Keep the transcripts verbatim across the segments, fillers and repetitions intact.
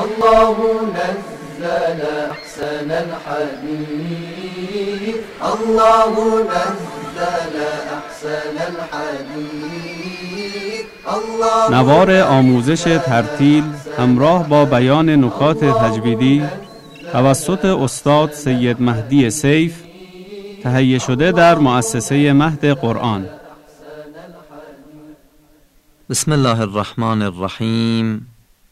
الله نزل أحسن الحديث الله نزل أحسن الحديث. نوار آموزش ترتیل همراه با بیان نکات تجویدی توسط استاد سید مهدی سیف تهیه شده در مؤسسه مهد قرآن. بسم الله الرحمن الرحیم.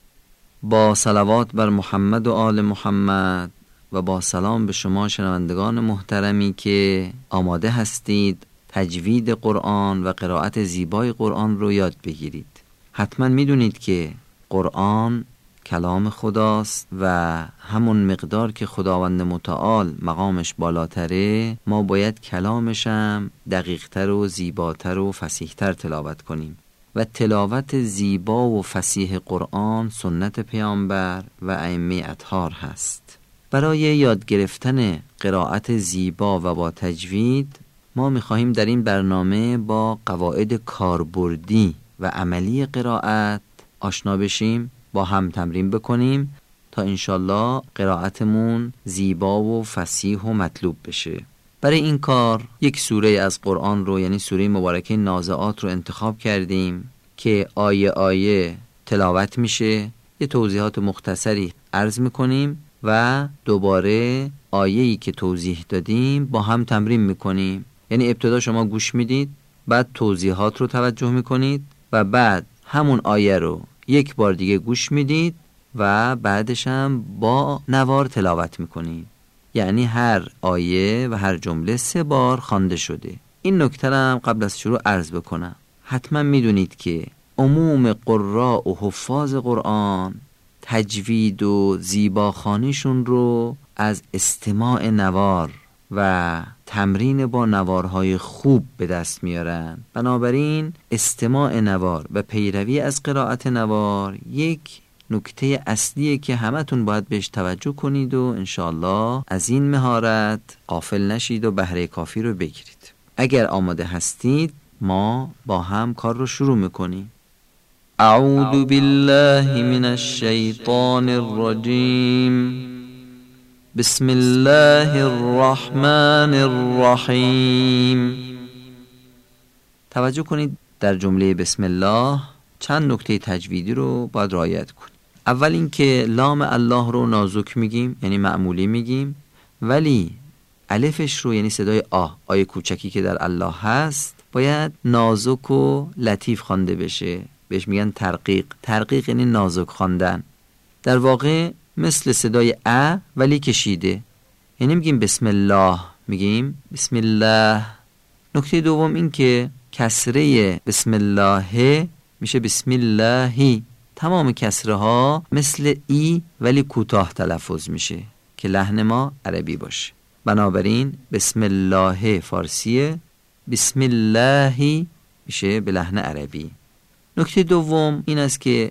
با صلوات بر محمد و آل محمد و با سلام به شما شنوندگان محترمی که آماده هستید تجوید قرآن و قرائت زیبای قرآن رو یاد بگیرید. حتما میدونید که قرآن کلام خداست و همون مقدار که خداوند متعال مقامش بالاتره ما باید کلامشم دقیقتر و زیباتر و فصیحتر تلاوت کنیم و تلاوت زیبا و فصیح قرآن سنت پیامبر و ائمه اطهار هست. برای یاد گرفتن قرائت زیبا و با تجوید ما می‌خواهیم در این برنامه با قواعد کاربردی و عملی قرائت آشنا بشیم، با هم تمرین بکنیم تا انشالله قرائتمون زیبا و فصیح و مطلوب بشه. برای این کار یک سوره از قرآن رو یعنی سوره مبارکه نازعات رو انتخاب کردیم که آیه آیه تلاوت میشه، یه توضیحات مختصری عرض میکنیم و دوباره آیه‌ای که توضیح دادیم با هم تمرین میکنیم. یعنی ابتدا شما گوش میدید، بعد توضیحات رو توجه میکنید و بعد همون آیه رو یک بار دیگه گوش میدید و بعدش هم با نوار تلاوت میکنید. یعنی هر آیه و هر جمله سه بار خوانده شده. این نکته هم قبل از شروع عرض بکنم. حتما میدونید که عموم قراء و حفاظ قرآن تجوید و زیباخوانیشون رو از استماع نوار و تمرین با نوارهای خوب به دست میارن. بنابراین استماع نوار و پیروی از قرائت نوار یک نکته اصلیه که همتون باید بهش توجه کنید و انشالله از این مهارت غافل نشید و بهره کافی رو بگیرید. اگر آماده هستید ما با هم کار رو شروع میکنیم. اعوذ بالله من الشیطان الرجیم. بسم الله الرحمن الرحیم. توجه کنید در جمله بسم الله چند نکته تجویدی رو باید رعایت کنید. اول اینکه لام الله رو نازک میگیم یعنی معمولی میگیم، ولی الفش رو یعنی صدای آ آی کوچکی که در الله هست باید نازک و لطیف خوانده بشه. بهش میگن ترقیق. ترقیق یعنی نازک خواندن. در واقع مثل صدای ا ولی کشیده. یعنی میگیم بسم الله، میگیم بسم الله. نکته دوم این که کسره بسم الله میشه بسم اللهی. تمام کسره ها مثل ای ولی کوتاه تلفظ میشه که لحن ما عربی باشه. بنابراین بسم الله فارسیه، بسم اللهی میشه به لحن عربی. نکته دوم این است که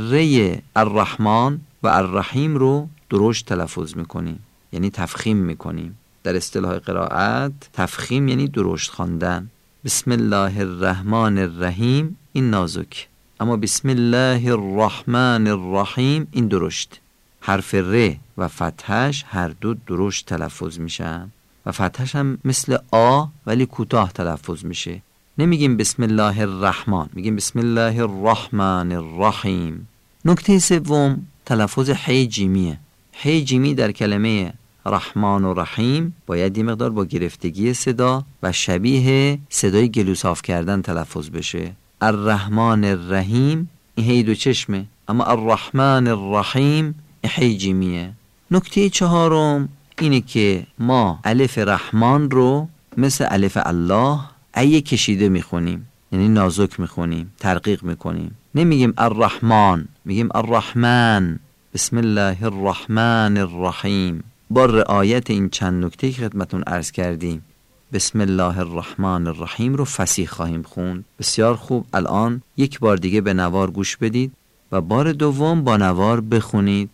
ری الرحمن و الرحیم رو درشت تلفظ میکنیم، یعنی تفخیم میکنیم. در اصطلاح قرائت تفخیم یعنی درشت خواندن. بسم الله الرحمن الرحیم این نازک، اما بسم الله الرحمن الرحیم این درشت. حرف ر و فتحش هر دو درشت تلفظ میشن و فتحش هم مثل آ ولی کوتاه تلفظ میشه. نمیگیم بسم الله الرحمن، میگیم بسم الله الرحمن الرحیم. نکته سوم تلفظ حی جیمیه. حی جیمی در کلمه رحمان و رحیم باید یه مقدار با گرفتگی صدا و شبیه صدای گلو صاف کردن تلفظ بشه. الرحمن الرحیم این هی دو چشمه، اما الرحمن الرحیم این حی جیمیه. نکته چهارم اینه که ما الف رحمان رو مثل الف الله ای کشیده میخونیم، یعنی نازک میخونیم، ترقیق میکنیم. نمیگیم الرحمن، میگیم الرحمن. بسم الله الرحمن الرحیم. با رعایت این چند نکته که خدمتون عرض کردیم بسم الله الرحمن الرحیم رو فصیح خواهیم خوند. بسیار خوب. الان یک بار دیگه به نوار گوش بدید و بار دوم با نوار بخونید.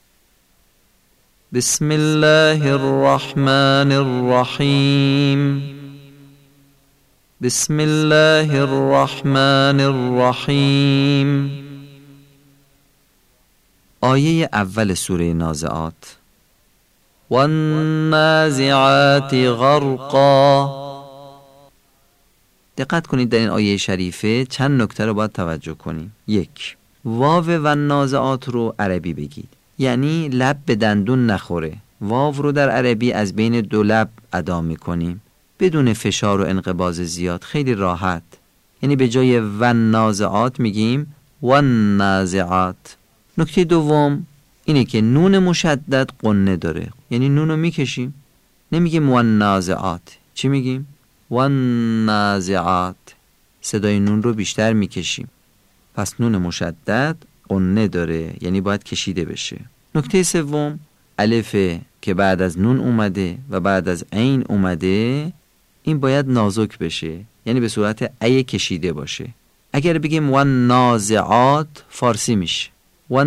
بسم الله الرحمن الرحیم. بسم الله الرحمن الرحیم. آیه اول سوره نازعات. والنازعات غرقا. دقت کنید در این آیه شریفه چند نکته رو باید توجه کنیم. یک، واو و نازعات رو عربی بگید، یعنی لب به دندون نخوره. واو رو در عربی از بین دو لب ادا میکنیم بدون فشار و انقباض زیاد، خیلی راحت. یعنی به جای و نازعات میگیم و نازعات. نکته دوم اینه که نون مشدد قنه داره، یعنی نون رو میکشیم، نمیگیم و نازعات. چی میگیم؟ و نازعات. صدای نون رو بیشتر میکشیم، پس نون مشدد قنه داره، یعنی باید کشیده بشه. نکته سوم، الف که بعد از نون اومده و بعد از عین اومده، این باید نازک بشه، یعنی به صورت ای کشیده باشه. اگر بگیم و نازعات فارسی میشه، و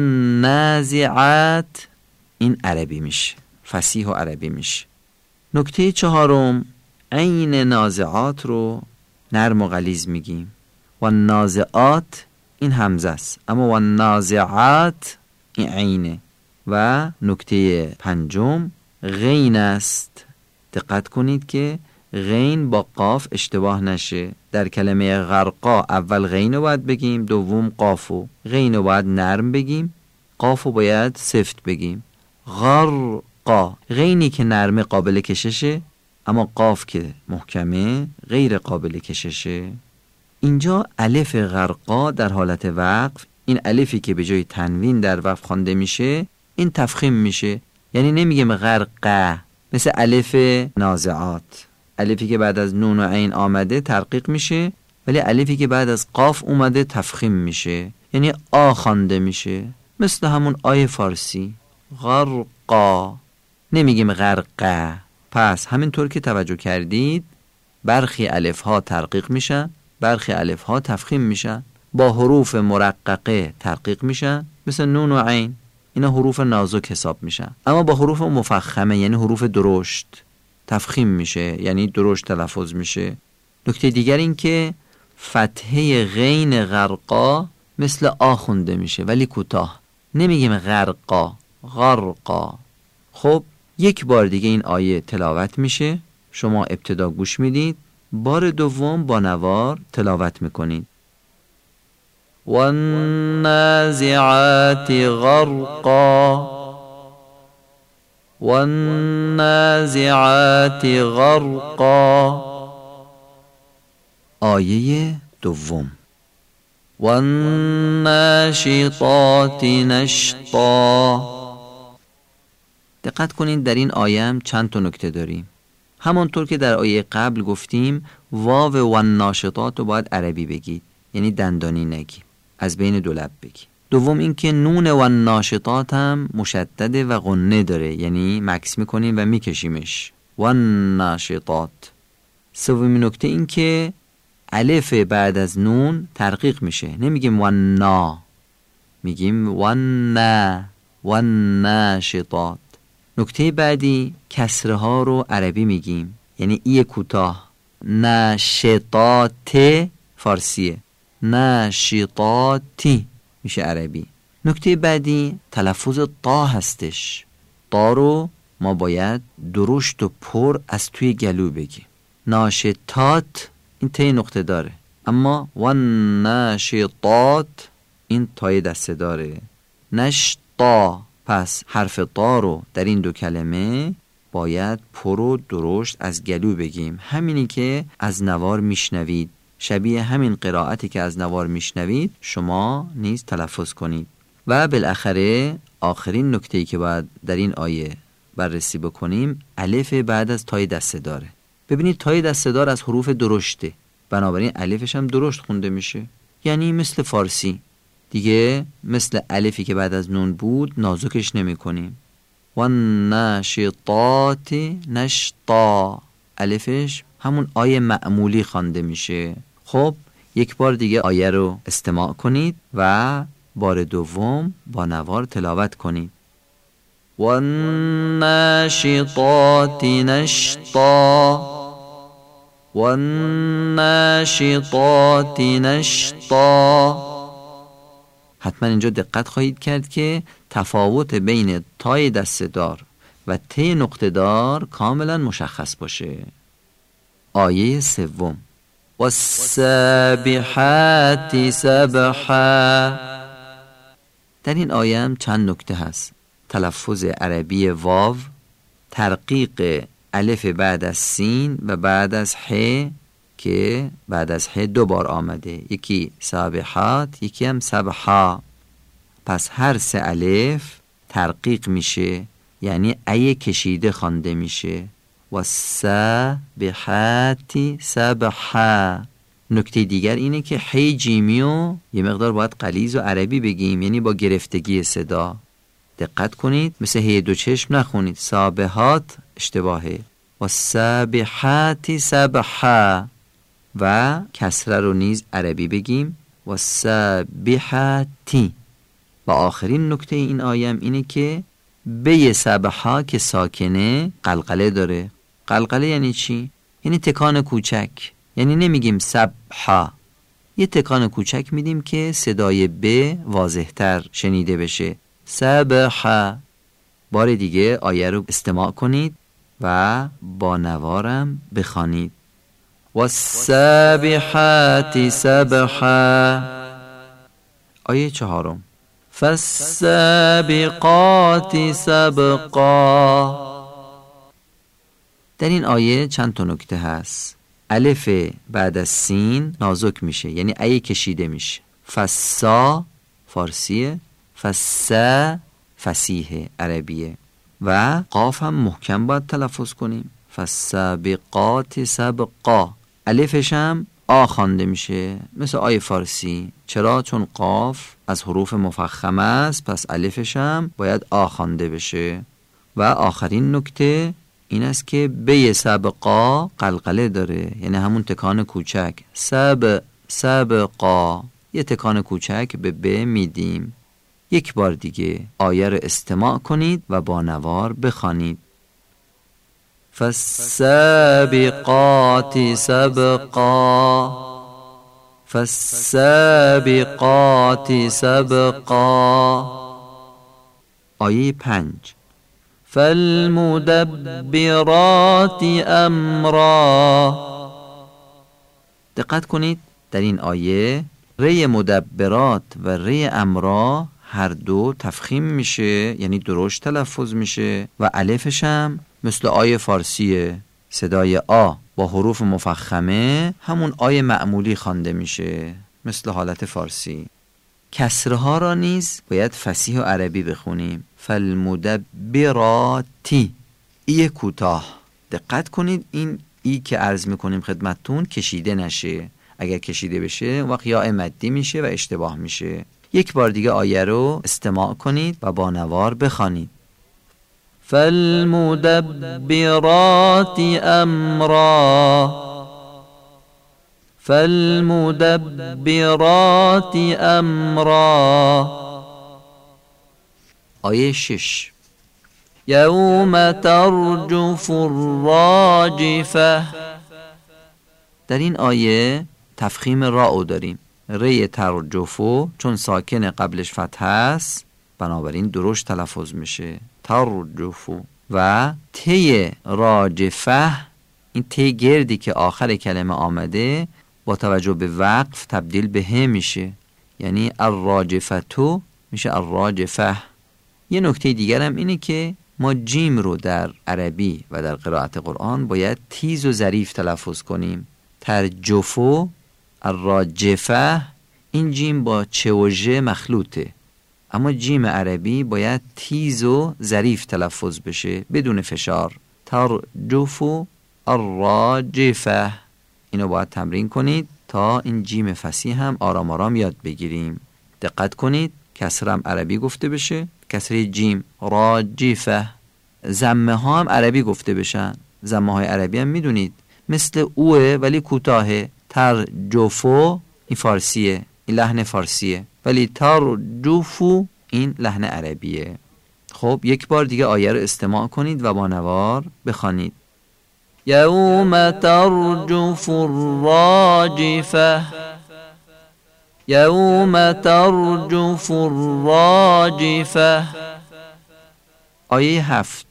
نازعات این عربی میشه، فصیح و عربی میشه. نکته چهارم، عین نازعات رو نرم و غلیظ میگیم. و نازعات این همزه است، اما و نازعات این عینه. و نکته پنجم غین است. دقت کنید که غین با قاف اشتباه نشه. در کلمه غرقا اول غین رو باید بگیم، دوم قافو. غین رو باید نرم بگیم، قافو باید سفت بگیم. غرقا، غینی که نرمه قابل کششه، اما قاف که محکمه غیر قابل کششه. اینجا الف غرقا در حالت وقف، این الفی که به جای تنوین در وقف خوانده میشه، این تفخیم میشه، یعنی نمیگیم غرقه مثل الف نازعات. الفی که بعد از نون و عین آمده ترقیق میشه، ولی الفی که بعد از قاف اومده تفخیم میشه، یعنی آ خوانده میشه، مثل همون آی فارسی غرقا. نمیگیم غرقه. پس همینطور که توجه کردید برخی الف ها ترقیق میشن، برخی الف ها تفخیم میشن. با حروف مرققه ترقیق میشن مثل نون و عین، اینا حروف نازک حساب میشن. اما با حروف مفخمه یعنی حروف درشت تفخیم میشه، یعنی درشت تلفظ میشه. نکته دیگر این که فتحه غین غرقا مثل آ خونده میشه ولی کوتاه، نمیگیم غرقا، غرقا. خب یک بار دیگه این آیه تلاوت میشه، شما ابتدا گوش میدید، بار دوم با نوار تلاوت میکنید. والنازعات غرقا، والنازعات غرقا. آیه دوم والناشطات نشطا. دقت کنید در این آیه هم چند تا نکته داریم. همانطور که در آیه قبل گفتیم واو و ناشطات رو باید عربی بگید، یعنی دندانی نگی، از بین دو لب بگی. دوم این که نون و ناشطات هم مشدده و غنه داره، یعنی مکس میکنیم و میکشیمش، و ناشطات. سومین نکته این که الف بعد از نون ترقیق میشه، نمیگیم و نا، میگیم و نا، و ناشطات. نکته بعدی کسره ها رو عربی میگیم، یعنی ای کوتاه، ناشطات فارسیه، ناشطاتی میشه عربی. نکته بعدی تلفظ طا هستش. طا رو ما باید درشت و پر از توی گلو بگیم. ناشطات این تی نقطه داره، اما و ناشطات این تای دسته داره. نشطا، پس حرف طا رو در این دو کلمه باید پر و درشت از گلو بگیم، همینی که از نوار میشنوید. شبیه همین قرائتی که از نوار میشنوید شما نیز تلفظ کنید. و بالاخره آخرین نکته‌ای که باید در این آیه بررسی بکنیم، الف بعد از تای دسته داره. ببینید تای دسته دار از حروف درشته، بنابراین الفش هم درشت خونده میشه، یعنی مثل فارسی دیگه، مثل الفی که بعد از نون بود نازکش نمی کنیم. و ناشطات نشطا، الفش همون آیه معمولی خوانده میشه. خب یک بار دیگه آیه رو استماع کنید و بار دوم با نوار تلاوت کنید. و ناشطات نشطا، و ناشطات نشطا. حتما اینجا دقت خواهید کرد که تفاوت بین تای دسته‌دار و ت نقطه‌دار کاملا مشخص باشه. آیه سوم والسابحات سبحا. در این آیه هم چند نکته هست. تلفظ عربی واو، ترقیق الف بعد از سین و بعد از ح که بعد از ح دو بار آمده، یکی سابحات یکی هم سبحا. پس هر سه الف ترقیق میشه، یعنی ای کشیده خوانده میشه. و سابحات سبحا. نکته دیگر اینه که ح جیمیو یه مقدار باید غلیظ و عربی بگیم، یعنی با گرفتگی صدا. دقت کنید، مثل هی دو چشم نخونید. سابحات اشتباهه. و سابحات سبحا. و کسره رو نیز عربی بگیم. و سابحاتی. و آخرین نکته این آیم اینه که به سبحا که ساکنه قلقله داره. قلقله یعنی چی؟ یعنی تکان کوچک. یعنی نمیگیم سبحا، یه تکان کوچک میدیم که صدای ب واضح‌تر شنیده بشه. سبحا. بار دیگه آیه رو استماع کنید و با نوارم بخوانید. والسابحات سبحا. آیه چهارم فالسابقات سبقا. در این آیه چند تا نکته هست. الف بعد از سین نازک میشه، یعنی ای کشیده میشه. فسا فارسیه، فسا فصیح عربیه. و قاف هم محکم باید تلفظ کنیم. فالسابقات سبقا. الفش هم آ خوانده میشه مثل آی فارسی. چرا؟ چون قاف از حروف مفخمه است، پس الفش هم باید آ خوانده بشه. و آخرین نکته این است که به سبقا قلقله داره، یعنی همون تکان کوچک. سب سبقا، یه تکان کوچک به ب میدیم. یک بار دیگه آیه رو استماع کنید و با نوار بخوانید. فالسابقات سبقا. فالسابقات سبقا. آیه پنج فالمدبرات امرا. دقت کنید، در این آیه ری مدبرات و ری امرا هر دو تفخیم میشه، یعنی درشت تلفظ میشه. و الفش هم مثل آیه فارسیه، صدای آ با حروف مفخمه همون آیه معمولی خوانده میشه مثل حالت فارسی. کسره ها را نیز باید فصیح و عربی بخونیم. فالمدبراتی. ای کوتاه. دقت کنید این ای که عرض میکنیم خدمتتون کشیده نشه. اگر کشیده بشه وقت یا مدی میشه و اشتباه میشه. یک بار دیگه آیه رو استماع کنید و با نوار بخوانید. فالمدبرات امرا. فالمدبرات امرا. آیه شش یوم ترجف الراجفه. در این آیه تفخیم راء داریم. ری ترجفو چون ساکن قبلش فتح است بنابراین درشت تلفظ میشه ترجفو. و تی راجفه، این تی گردی که آخر کلمه آمده با توجه به وقف تبدیل به ه میشه، یعنی الراجفتو میشه الراجفه. یه نکته دیگر هم اینه که ما جیم رو در عربی و در قرائت قرآن باید تیز و ظریف تلفظ کنیم. ترجفو الراجفه، این جیم با چه و ژ مخلوطه، اما جیم عربی باید تیز و ظریف تلفظ بشه بدون فشار. ترجفو الراجفه. اینو باید تمرین کنید تا این جیم فصیح هم آرام آرام یاد بگیریم. دقت کنید کسرم عربی گفته بشه، کسره جیم راجفه. ضمه ها هم عربی گفته بشن. ضمه های عربی هم میدونید مثل اوه ولی کوتاهه. ترجفو این فارسیه، این لحن فارسیه، ولی ترجفو این لحن عربیه. خب یک بار دیگه آیه رو استماع کنید و با نوار بخوانید. یوم ترجف الراجفه. یوم ترجف الراجفه. آیه هفت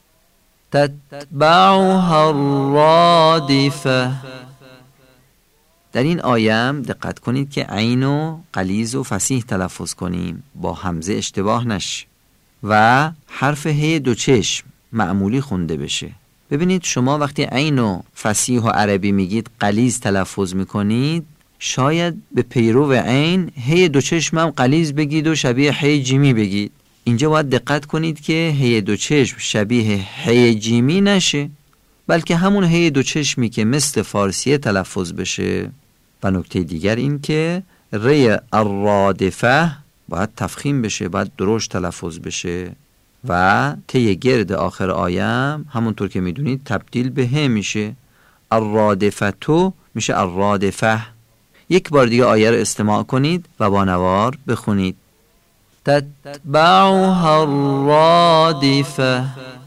تتبعها الرادفه. در این آیه هم دقت کنید که عین و غلیظ و فصیح تلفظ کنیم، با همزه اشتباه نشه و حرف ه دو چشم معمولی خونده بشه. ببینید شما وقتی عین و فصیح و عربی میگید غلیظ تلفظ میکنید، شاید به پیرو عین ه دو چشم هم غلیظ بگید و شبیه ه جیمی بگید. اینجا باید دقت کنید که ه دو چشم شبیه ه جیمی نشه، بلکه همون ه دو چشمی که مثل فارسیه تلفظ بشه. و نکته دیگر این که ری الرادفه باید تفخیم بشه، باید درشت تلفظ بشه و تی گرد آخر آیم همونطور که میدونید تبدیل به ه میشه. الرادفه تو میشه الرادفه. یک بار دیگه آیه رو استماع کنید و با نوار بخونید. تتبعها الرادفه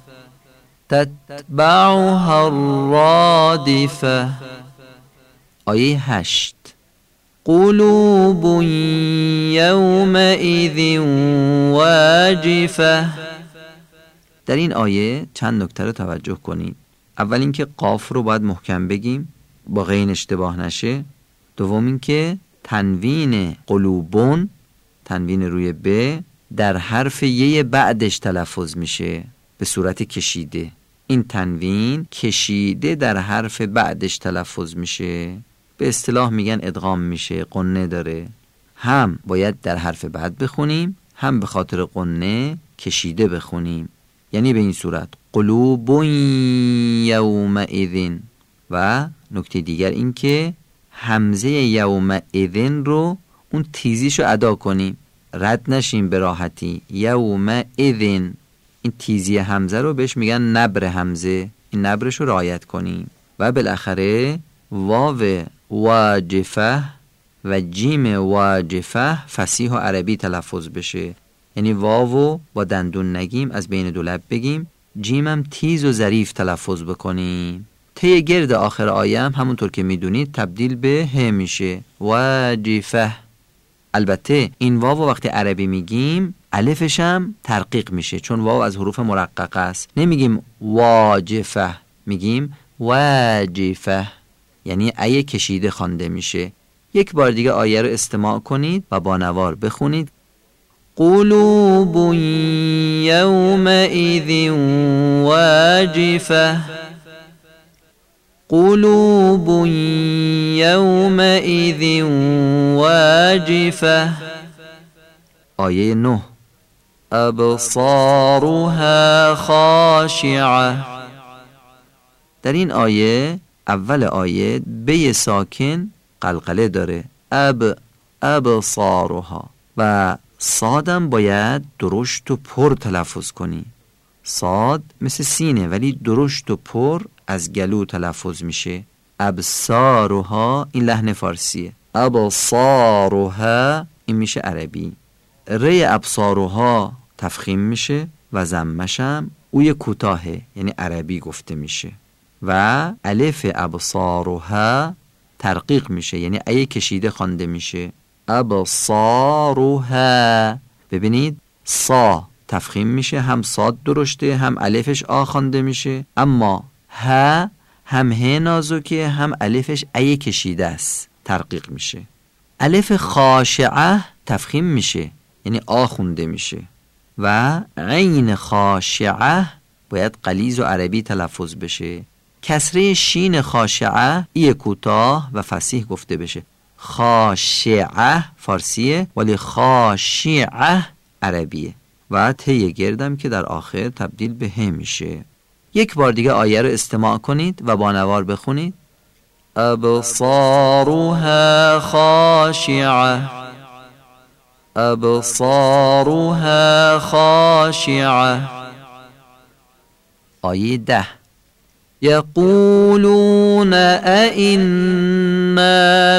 تتبعها الرادفه. آیه هشت قلوب یومئذ واجفه. در این آیه چند نکته رو توجه کنید. اول اینکه قاف رو باید محکم بگیم با غین اشتباه نشه. دوم اینکه تنوین قلوبون، تنوین روی ب، در حرف ی بعدش تلفظ میشه به صورت کشیده. این تنوین کشیده در حرف بعدش تلفظ میشه، به اصطلاح میگن ادغام میشه، قنه داره. هم باید در حرف بعد بخونیم، هم به خاطر قنه کشیده بخونیم. یعنی به این صورت قلوب یومئذ. و نکته دیگر این که همزه یومئذ رو اون تیزیشو ادا کنیم، رد نشیم به راحتی. یومئذ، این تیزی همزه رو بهش میگن نبر همزه، این نبرش رو رعایت کنیم. و بالاخره واو واجفه و جیم واجفه فصیح و عربی تلفظ بشه. یعنی واو با دندون نگیم، از بین دو لب بگیم، جیمم تیز و ظریف تلفظ بکنیم. ته گرد آخر آیه هم همونطور که میدونید تبدیل به ه میشه، واجفه. البته این واو وقتی عربی میگیم الفش هم ترقیق میشه، چون واو از حروف مرققه است. نمیگیم واجفه، میگیم واجفه، یعنی ای کشیده خوانده میشه. یک بار دیگه آیه رو استماع کنید و با نوار بخونید. قلوب یومئذ واجفه قلوب یومئذ واجفه. آیه نه ابصارها خاشعه. در این آیه اول آیه به ساکن قلقله داره، اب ابصارها، و صادم باید درشت و پر تلفظ کنی. صاد مثل سینه ولی درشت و پر از گلو تلفظ میشه. ابصارها این لحن فارسیه، ابصارها این میشه عربی. ری ابصارها تفخیم میشه و ضمشم اوی کوتاهه، یعنی عربی گفته میشه. و الف ابصارها ترقیق میشه، یعنی ای کشیده خوانده میشه. ابصارها. ببینید صا تفخیم میشه، هم صاد درشته هم الفش آ خوانده میشه، اما ها هم ه نازکه هم الفش ای کشیده است، ترقیق میشه. الف خاشعه تفخیم میشه، یعنی آ خونده میشه. و عین خاشعه باید غلیظ و عربی تلفظ بشه. کسره شین خاشعه ای کوتاه و فصیح گفته بشه. خاشعه فارسیه ولی خاشعه عربیه. و ته گردم که در آخر تبدیل به ه میشه. یک بار دیگه آیه رو استماع کنید و با نوار بخونید. ابصارها خاشعه ابصارها خاشعه. آیه ده یقولون ائنا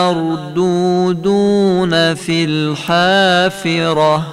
لمردودون فی الحافره.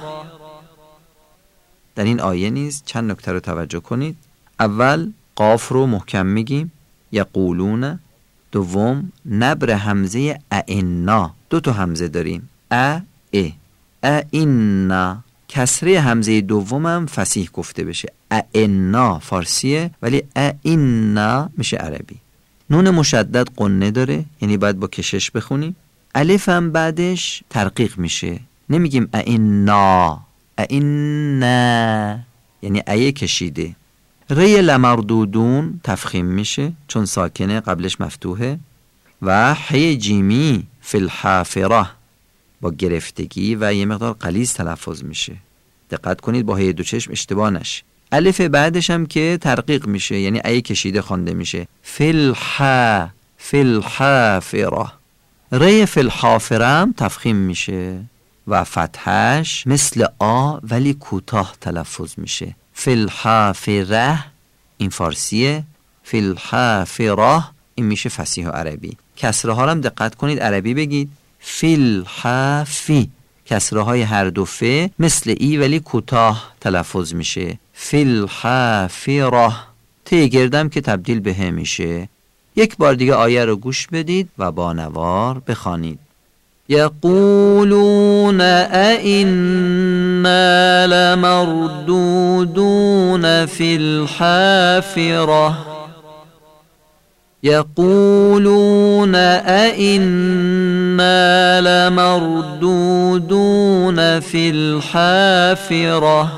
در این آیه نیز چند نکته رو توجه کنید. اول قاف رو محکم میگیم، یقولون. دوم نبر همزه ائنا، دو تا همزه داریم، ا ای ا اینا. کسره همزه دومم فصیح گفته بشه. ا اینا فارسیه ولی ا اینا میشه عربی. نون مشدد قنه داره، یعنی باید با کشش بخونیم. الف هم بعدش ترقیق میشه، نمیگیم ا اینا ا اینا، یعنی ای کشیده. ری لمردودون تفخیم میشه چون ساکنه قبلش مفتوحه. و حی جیمی فی الحافره با گرفتگی و یه مقدار غلیظ تلفظ میشه. دقت کنید با هی دو چشم اشتباه نشه. الف بعدش هم که ترقیق میشه، یعنی ای کشیده خوانده میشه. فی الح فی الحافره. ری فی الحافره هم تفخیم میشه و فتحش مثل آ ولی کوتاه تلفظ میشه. فی الحافره این فارسیه، فی الحافره این میشه فصیح و عربی. کسره ها هم دقت کنید عربی بگید. فی الحافی، کسره های هر دو ف مثل ای ولی کوتاه تلفظ میشه. فی الحافره. تی گردم که تبدیل به ه میشه. یک بار دیگه آیه رو گوش بدید و با نوار بخوانید. یقولون ائنا لمردودون فی الحافره. یقولون ائنا لمردودون فی الحافره.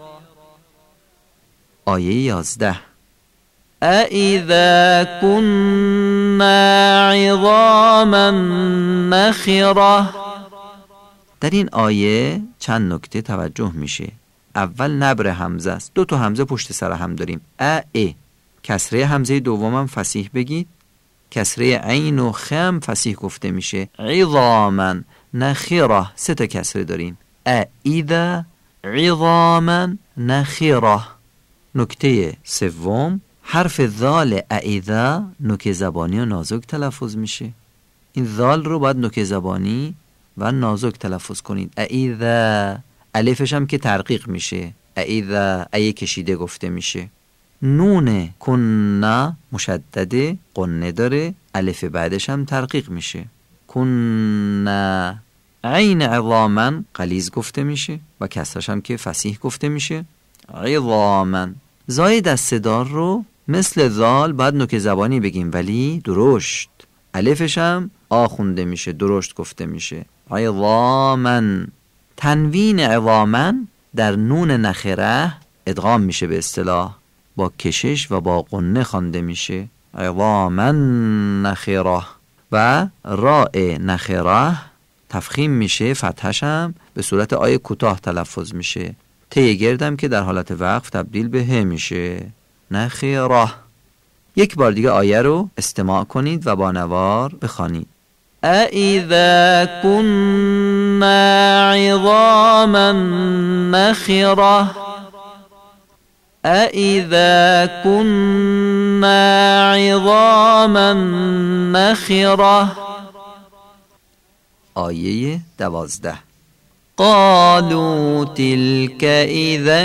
آیه یازده. أَإِذَا كُنَّا عِظَامًا نَخِرَةً. در این آیه چند نکته توجه میشه. اول نبر همزه است، دو تا همزه پشت سر هم داریم. ا ای کسره همزه دومم فصیح بگید. کسره عین و خم فصیح گفته میشه. عظاما نخره سه تا کسره داریم. أَإِذَا عظاما نخره. نکته سوم، حرف ذال اِذا نوک زبانی و نازک تلفظ میشه. این ذال رو باید نوک زبانی و نازک تلفظ کنید. اِذا الفش هم که ترقیق میشه. اِذا ای کشیده گفته میشه. نون کنا مشدده قنه داره، الف بعدش هم ترقیق میشه. کنا. عین عظاما غلیظ گفته میشه و کسرش هم که فصیح گفته میشه. عظاما. زای دسته‌دار رو مثل ذال باید نوک زبانی بگیم ولی درشت. الفش هم آ خونده میشه، درشت گفته میشه. عظاما. تنوین عظاما در نون نخره ادغام میشه به اصطلاح، با کشش و با قنه خوانده میشه. عظاما نخره. و راء نخره تفخیم میشه، فتحش هم به صورت آی کوتاه تلفظ میشه. تی گردم که در حالت وقف تبدیل به ه میشه. نخیره. یک بار دیگه آیه رو استماع کنید و با نوار بخوانید. أَإِذَا كُنَّا عِظَامًا نَخِرَةً. أَإِذَا كُنَّا عِظَامًا نَخِرَةً. آیه دوازده. قالوا تلك إذا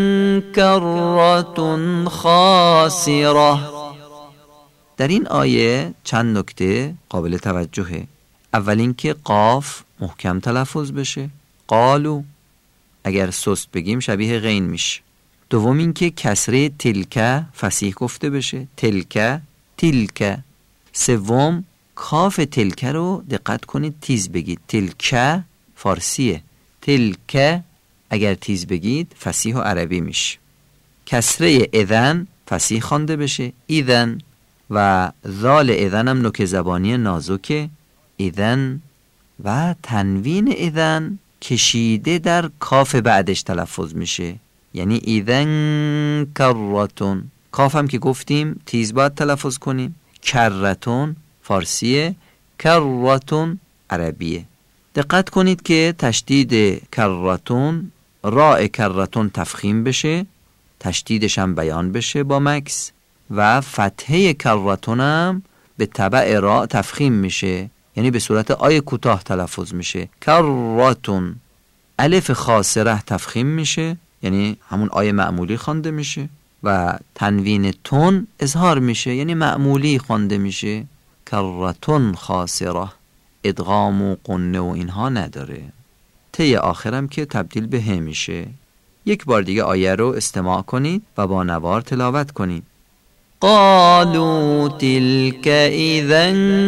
كرة خاسرة. در این آیه چند نکته قابل توجهه. اول اینکه قاف محکم تلفظ بشه. قالو اگر سست بگیم شبیه غین میشه. دوم اینکه کسره تلکه فصیح گفته بشه. تلکه تلکه. سوم کاف تلکه رو دقت کنید تیز بگید. تلکه فارسیه، تلکه اگر تیز بگید فصیح و عربی میشه. کسره اذن فصیح خوانده بشه. اذن. و ذال اذن هم نوک زبانی نازکه. اذن. و تنوین اذن کشیده در کاف بعدش تلفظ میشه، یعنی اذن کرتون. کاف هم که گفتیم تیز باید تلفظ کنیم. کرتون فارسیه، کرتون عربیه. دقت کنید که تشدید کرتون راء کرتون تفخیم بشه، تشدیدش هم بیان بشه با مکس، و فتحه کرتون هم به تبع راء تفخیم میشه، یعنی به صورت آی کوتاه تلفظ میشه. کرتون. الف خاسره تفخیم میشه، یعنی همون آی معمولی خوانده میشه، و تنوین تون اظهار میشه، یعنی معمولی خوانده میشه. کرتون خاسره. ادغام و قنه و اینها نداره. ته آخرم که تبدیل به ه میشه. یک بار دیگه آیه رو استماع کنید و با نوار تلاوت کنید. قالوا تلك اذا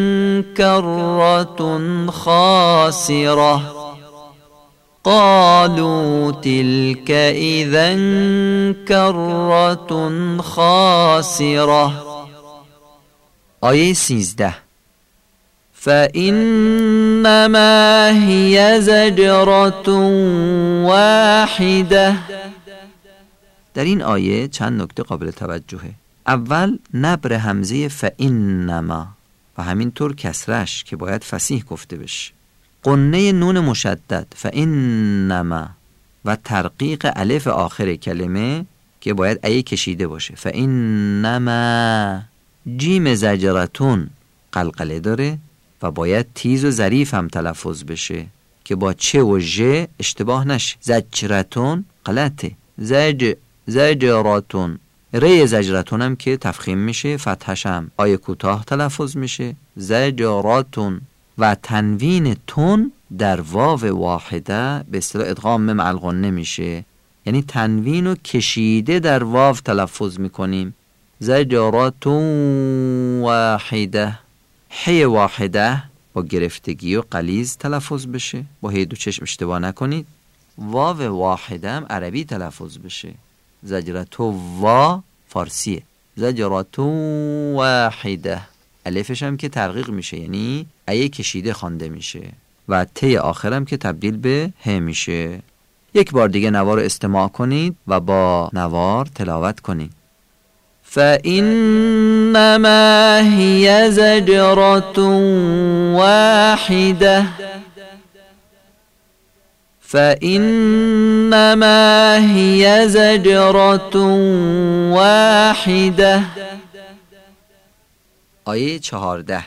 كرة خاسرة قالوا تلك اذا كرة خاسرة. آیه سیزده. فإنما هي زجرة واحدة. در این آیه چند نکته قابل توجهه. اول نبر همزه فإنما و همینطور کسرش که باید فصیح گفته بشه. قنه نون مشدد فإنما و ترقیق الف آخر کلمه که باید ای کشیده باشه. فإنما جیم زجرتون قلقله داره و باید تیز و ظریف هم تلفظ بشه که با چه و ژ اشتباه نشه. زجرتون غلطه. زج زجرتون. ری زجرتون هم که تفخیم میشه، فتحش هم آیه کوتاه تلفظ میشه. زجراتون. و تنوین تون در واو واحده به اصطلاح ادغام مع الغنه میشه، یعنی تنوین رو کشیده در واو تلفظ میکنیم. زجراتون واحده. حی واحده با گرفتگی و غلیظ تلفظ بشه، با هی دو چشم اشتباه نکنید. واو واحده هم عربی تلفظ بشه. زجرتو وا فارسیه. زجرتو واحده. الفش هم که ترقیق میشه، یعنی ای کشیده خوانده میشه و ته آخرم که تبدیل به ه میشه. یک بار دیگه نوار رو استماع کنید و با نوار تلاوت کنید. فإنما هي زجرة واحدة فإنما هي زجرة واحدة. آیه چهارده.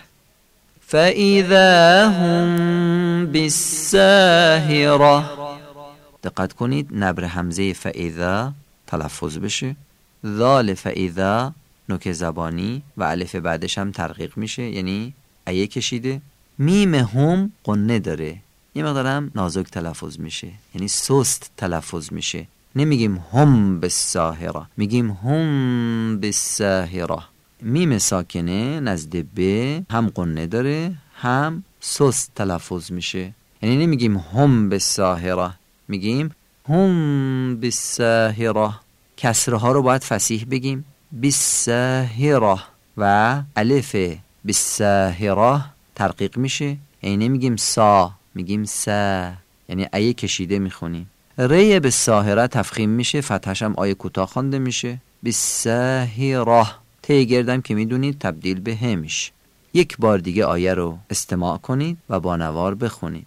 فإذا هم بالساهرة. دقت کنید نبر همزه فإذا تلفظ بشه. ذال فإذا نوک زبانی و الف بعدش هم ترقیق میشه، یعنی ایه کشیده. میم هم قنه داره، یه مقدار هم نازک تلفظ میشه، یعنی سست تلفظ میشه. نمیگیم هم بالساهرة، میگیم هم بالساهرة. میم ساکنه نزد ب هم قنه داره هم سست تلفظ میشه، یعنی نمیگیم هم بالساهرة، میگیم هم بالساهرة. کسره ها رو باید فصیح بگیم. بالساهرة و الف بالساهرة ترقیق میشه، یعنی نمیگیم سا، میگیم سا، یعنی ای کشیده میخونیم. ری بالساهرة تفخیم میشه، فتحش هم آیه کوتاه خوانده میشه. بالساهرة ته گردم که میدونید تبدیل به ه میشه. یک بار دیگه آیه رو استماع کنید و با نوار بخونید.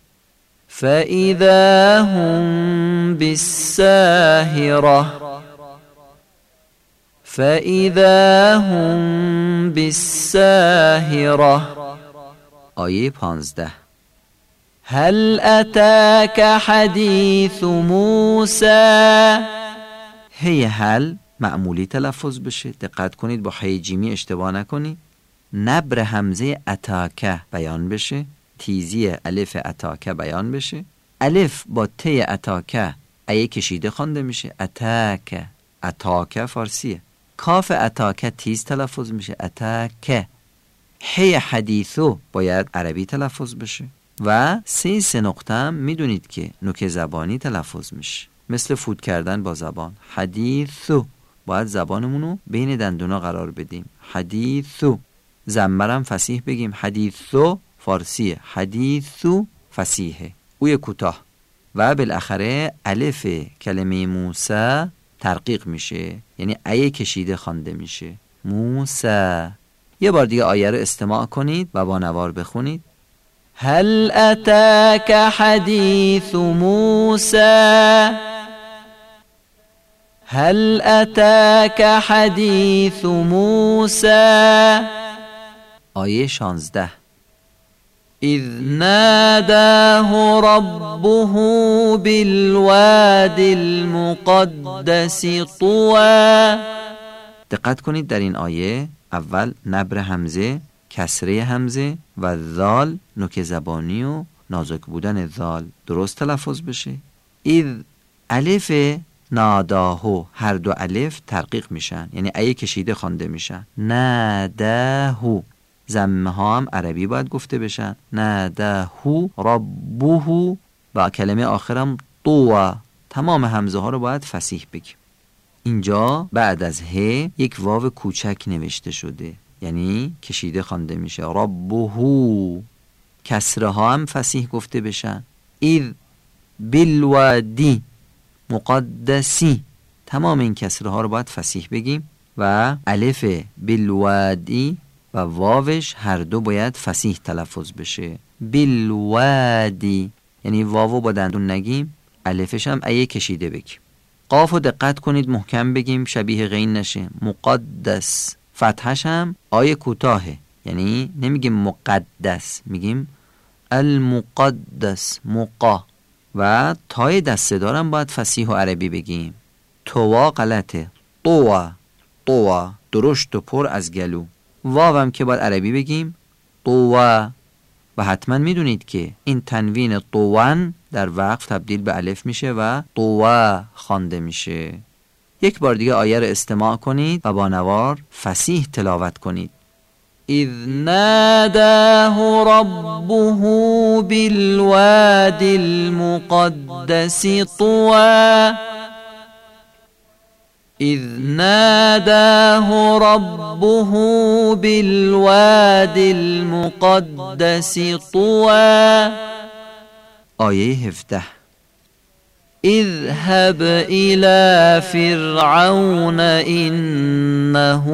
فإذا هم بالساهرة فإذا هم بالساهرة. آیه پانزده. هل أتاك حديث موسى. هی هل معمولی تلفظ بشه، دقت کنید با حی جیمی اشتباه نکنید. نبر همزه اتاکه بیان بشه، تیزی الف اتاکه بیان بشه. الف با ت اتاکه ای کشیده خوانده میشه. اتاکه. اتاکه فارسیه. کاف اتاکه تیز تلفظ میشه. اتاکه. حی حدیثو باید عربی تلفظ بشه و سه سه نقطه هم میدونید که نوک زبانی تلفظ میشه، مثل فوت کردن با زبان. حدیثو باید زبانمونو بین دندونا قرار بدیم. حدیثو. زمرم فصیح بگیم. حدیثو فارسیه. حدیثو فصیحه، اوی کوتاه. و بالاخره الف کلمه موسی ترقیق میشه، یعنی ای کشیده خوانده میشه. موسی. یه بار دیگه آیه رو استماع کنید و با نوار بخونید. هل اتاک حدیث موسی. هل اتاک حدیث موسی. آیه شانزده. اذ ناداه ربه بالواد المقدس طوى. دقت کنید در این آیه اول نبر همزه کسره همزه و ذال نوک زبانی و نازک بودن ذال درست تلفظ بشه. اذ الف ناداهو، هر دو الف ترقیق میشن، یعنی ای کشیده خوانده میشن. ناداهو، ضمه ها هم عربی باید گفته بشن. ناداهو ربوهو و کلمه آخرم طوا، تمام همزه ها رو باید فصیح بگیم. اینجا بعد از ه یک واو کوچک نوشته شده، یعنی کشیده خوانده میشه. ربوهو، کسره ها هم فصیح گفته بشن. اذ بالوادی مقدسی، تمام این کسره ها رو باید فصیح بگیم و الف بالوادی و واوش هر دو باید فصیح تلفظ بشه. بالوادی یعنی واو با دندون نگیم، الفش هم ای کشیده بگیم. قافو دقت کنید محکم بگیم شبیه غین نشه. مقدس، فتحش هم آیه کوتاهه، یعنی نمیگیم مقدس، میگیم المقدس مقا. و تای دسته دارم باید فصیح و عربی بگیم. توا غلطه، طوا طوا درشت و پر از گلو. واوم که باید عربی بگیم طوا. و حتما میدونید که این تنوین طوان در وقف تبدیل به الف میشه و طوا خوانده میشه. یک بار دیگه آیه رو استماع کنید و با نوار فصیح تلاوت کنید. اذ ناداه ربه بالوادي المقدس طوى اذ ناداه ربه بالوادي المقدس طوى. آیه هفده. اذهب إلى فرعون إنه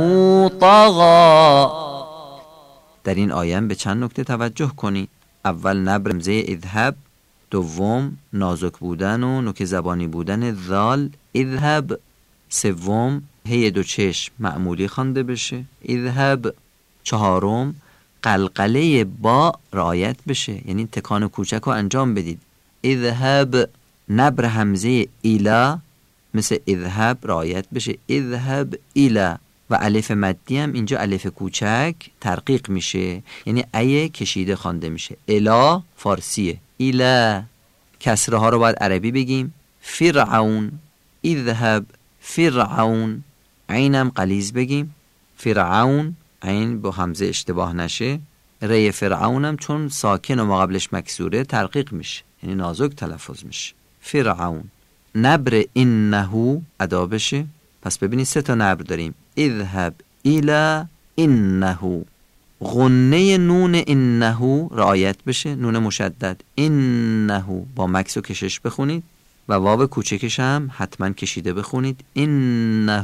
طغى. در این آیه به چند نکته توجه کنید. اول نبر همزه اذهب، دوم نازک بودن و نوک زبانی بودن ذال اذهب، سوم هی دو چشم معمولی خوانده بشه اذهب، چهارم قلقله با رعایت بشه، یعنی تکان کوچک رو انجام بدید. اذهب، نبر همزه ایلا مثل اذهب رعایت بشه اذهب ایلا. و الف مدی هم اینجا الف کوچک ترقیق میشه، یعنی ای کشیده خوانده میشه. الا فارسیه، ایلا. کسره ها رو باید عربی بگیم. فرعون، اذهب فرعون. عینم غلیظ بگیم فرعون، عین با همزه اشتباه نشه. ری فرعونم چون ساکن و ما قبلش مکسوره ترقیق میشه، یعنی نازک تلفظ میشه. فرعون. نبر انه ادا بشه. پس ببینید سه تا نبر داریم. اذهب الى انه. غنه نون انه رعایت بشه، نون مشدد انه با مکس و کشش بخونید و واو کوچکش هم حتما کشیده بخونید انه.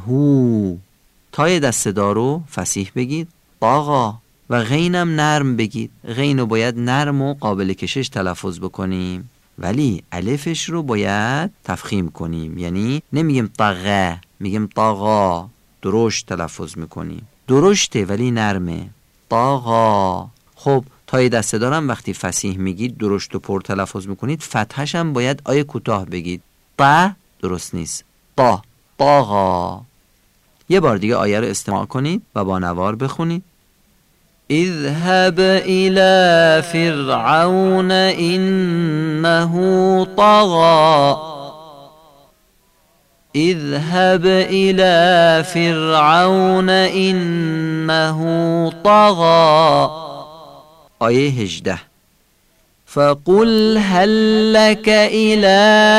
تای دسته دارو فصیح بگید طاغا. و غینم نرم بگید، غینو باید نرم و قابل کشش تلفظ بکنیم، ولی الفش رو باید تفخیم کنیم، یعنی نمیگیم طغه، میگیم طاغا، درشت تلفظ میکنیم. درشته ولی نرمه، طاغا. خب تای دسته دارم وقتی فصیح میگید درشت و پر تلفظ میکنید، فتحش هم باید آیه کوتاه بگید. طا درست نیست، طا، طاغا. یه بار دیگه آیه رو استماع کنید و با نوار بخونید. اذهب إلى فرعون إنه طغى اذهب إلى فرعون إنه طغى. آیه هجده. فقل هل لك إلى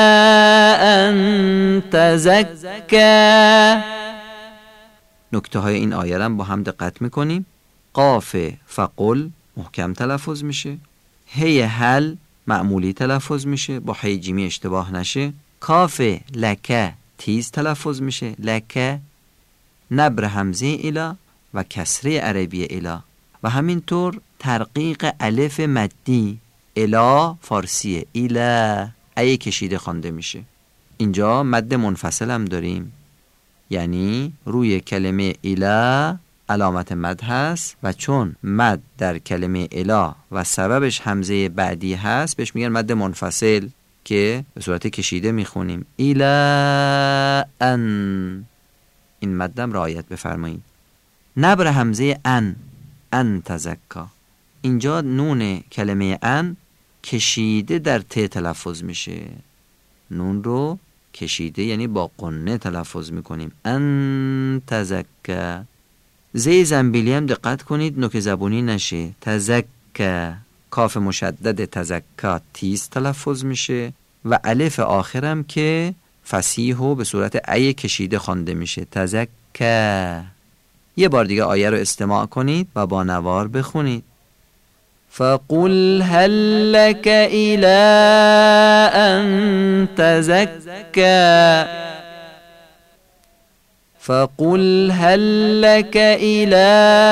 أن تزكى. نکته های این آیه را با هم دقت میکنیم. قاف فقل محکم تلفظ میشه، هی هل معمولی تلفظ میشه با هی جیمی اشتباه نشه. کاف لکه تیز تلفظ میشه لکه. نبر همزه الا و کسره عربی الا و همینطور ترقیق الف مدی الا فارسیه الا، ای کشیده خوانده میشه. اینجا مد منفصل هم داریم، یعنی روی کلمه الا علامت مد هست و چون مد در کلمه الا و سببش همزه بعدی هست بهش میگن مد منفصل که به صورت کشیده میخونیم الا ان. این مدم رعایت بفرمایید. نبر همزه ان ان تزکا. اینجا نون کلمه ان کشیده در ت تلفظ میشه. نون رو کشیده یعنی با قنه تلفظ میکنیم. ان تزکا. زی زنبیلی هم دقت کنید نوک زبونی نشه. تزکا. کاف مشدد تزکا تیز تلفظ میشه و الف آخرم که فصیح و به صورت ای کشیده خوانده میشه. تزکا. یه بار دیگه آیه رو استماع کنید و با نوار بخونید. فقل هل لك إلى أن تزكى فقل هل لك إلى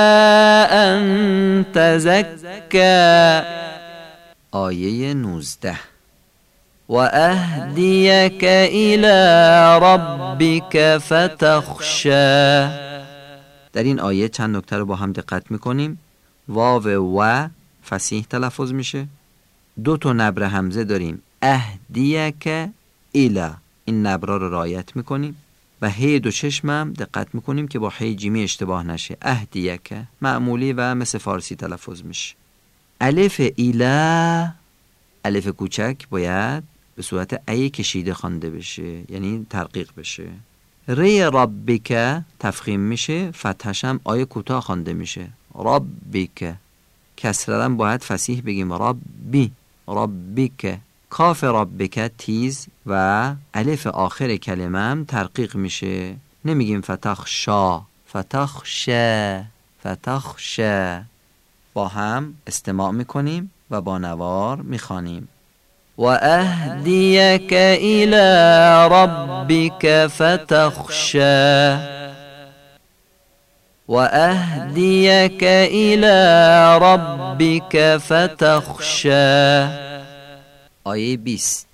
أن تزكى. آیه نوزده. و اهدیک إلى ربك فتخشى. در این آیه چند نکته رو با هم دقت میکنیم. واو و فصیح تلفظ میشه. دو تا نبر همزه داریم. اهدیک الی، این نبرا رو رعایت میکنیم و هی دو چشمم دقت میکنیم که با هی جیمی اشتباه نشه. اهدیک معمولی و مثل فارسی تلفظ میشه. الف الی، الف کوچک باید به صورت ای کشیده خوانده بشه، یعنی ترقیق بشه. ری ربک تفخیم میشه، فتحش هم آیه کوتاه خوانده میشه. ربک. کسره هم باید فصیح بگیم. ربی ربک. کاف ربک تیز و الف آخر کلمه هم ترقیق میشه. نمیگیم فتخشا، فتخشا، فتخشا. با هم استماع میکنیم و با نوار میخوانیم. و اهدیک إلی ربک فتخشا و اهدیک إلی ربک فتخشا. آیه بیست.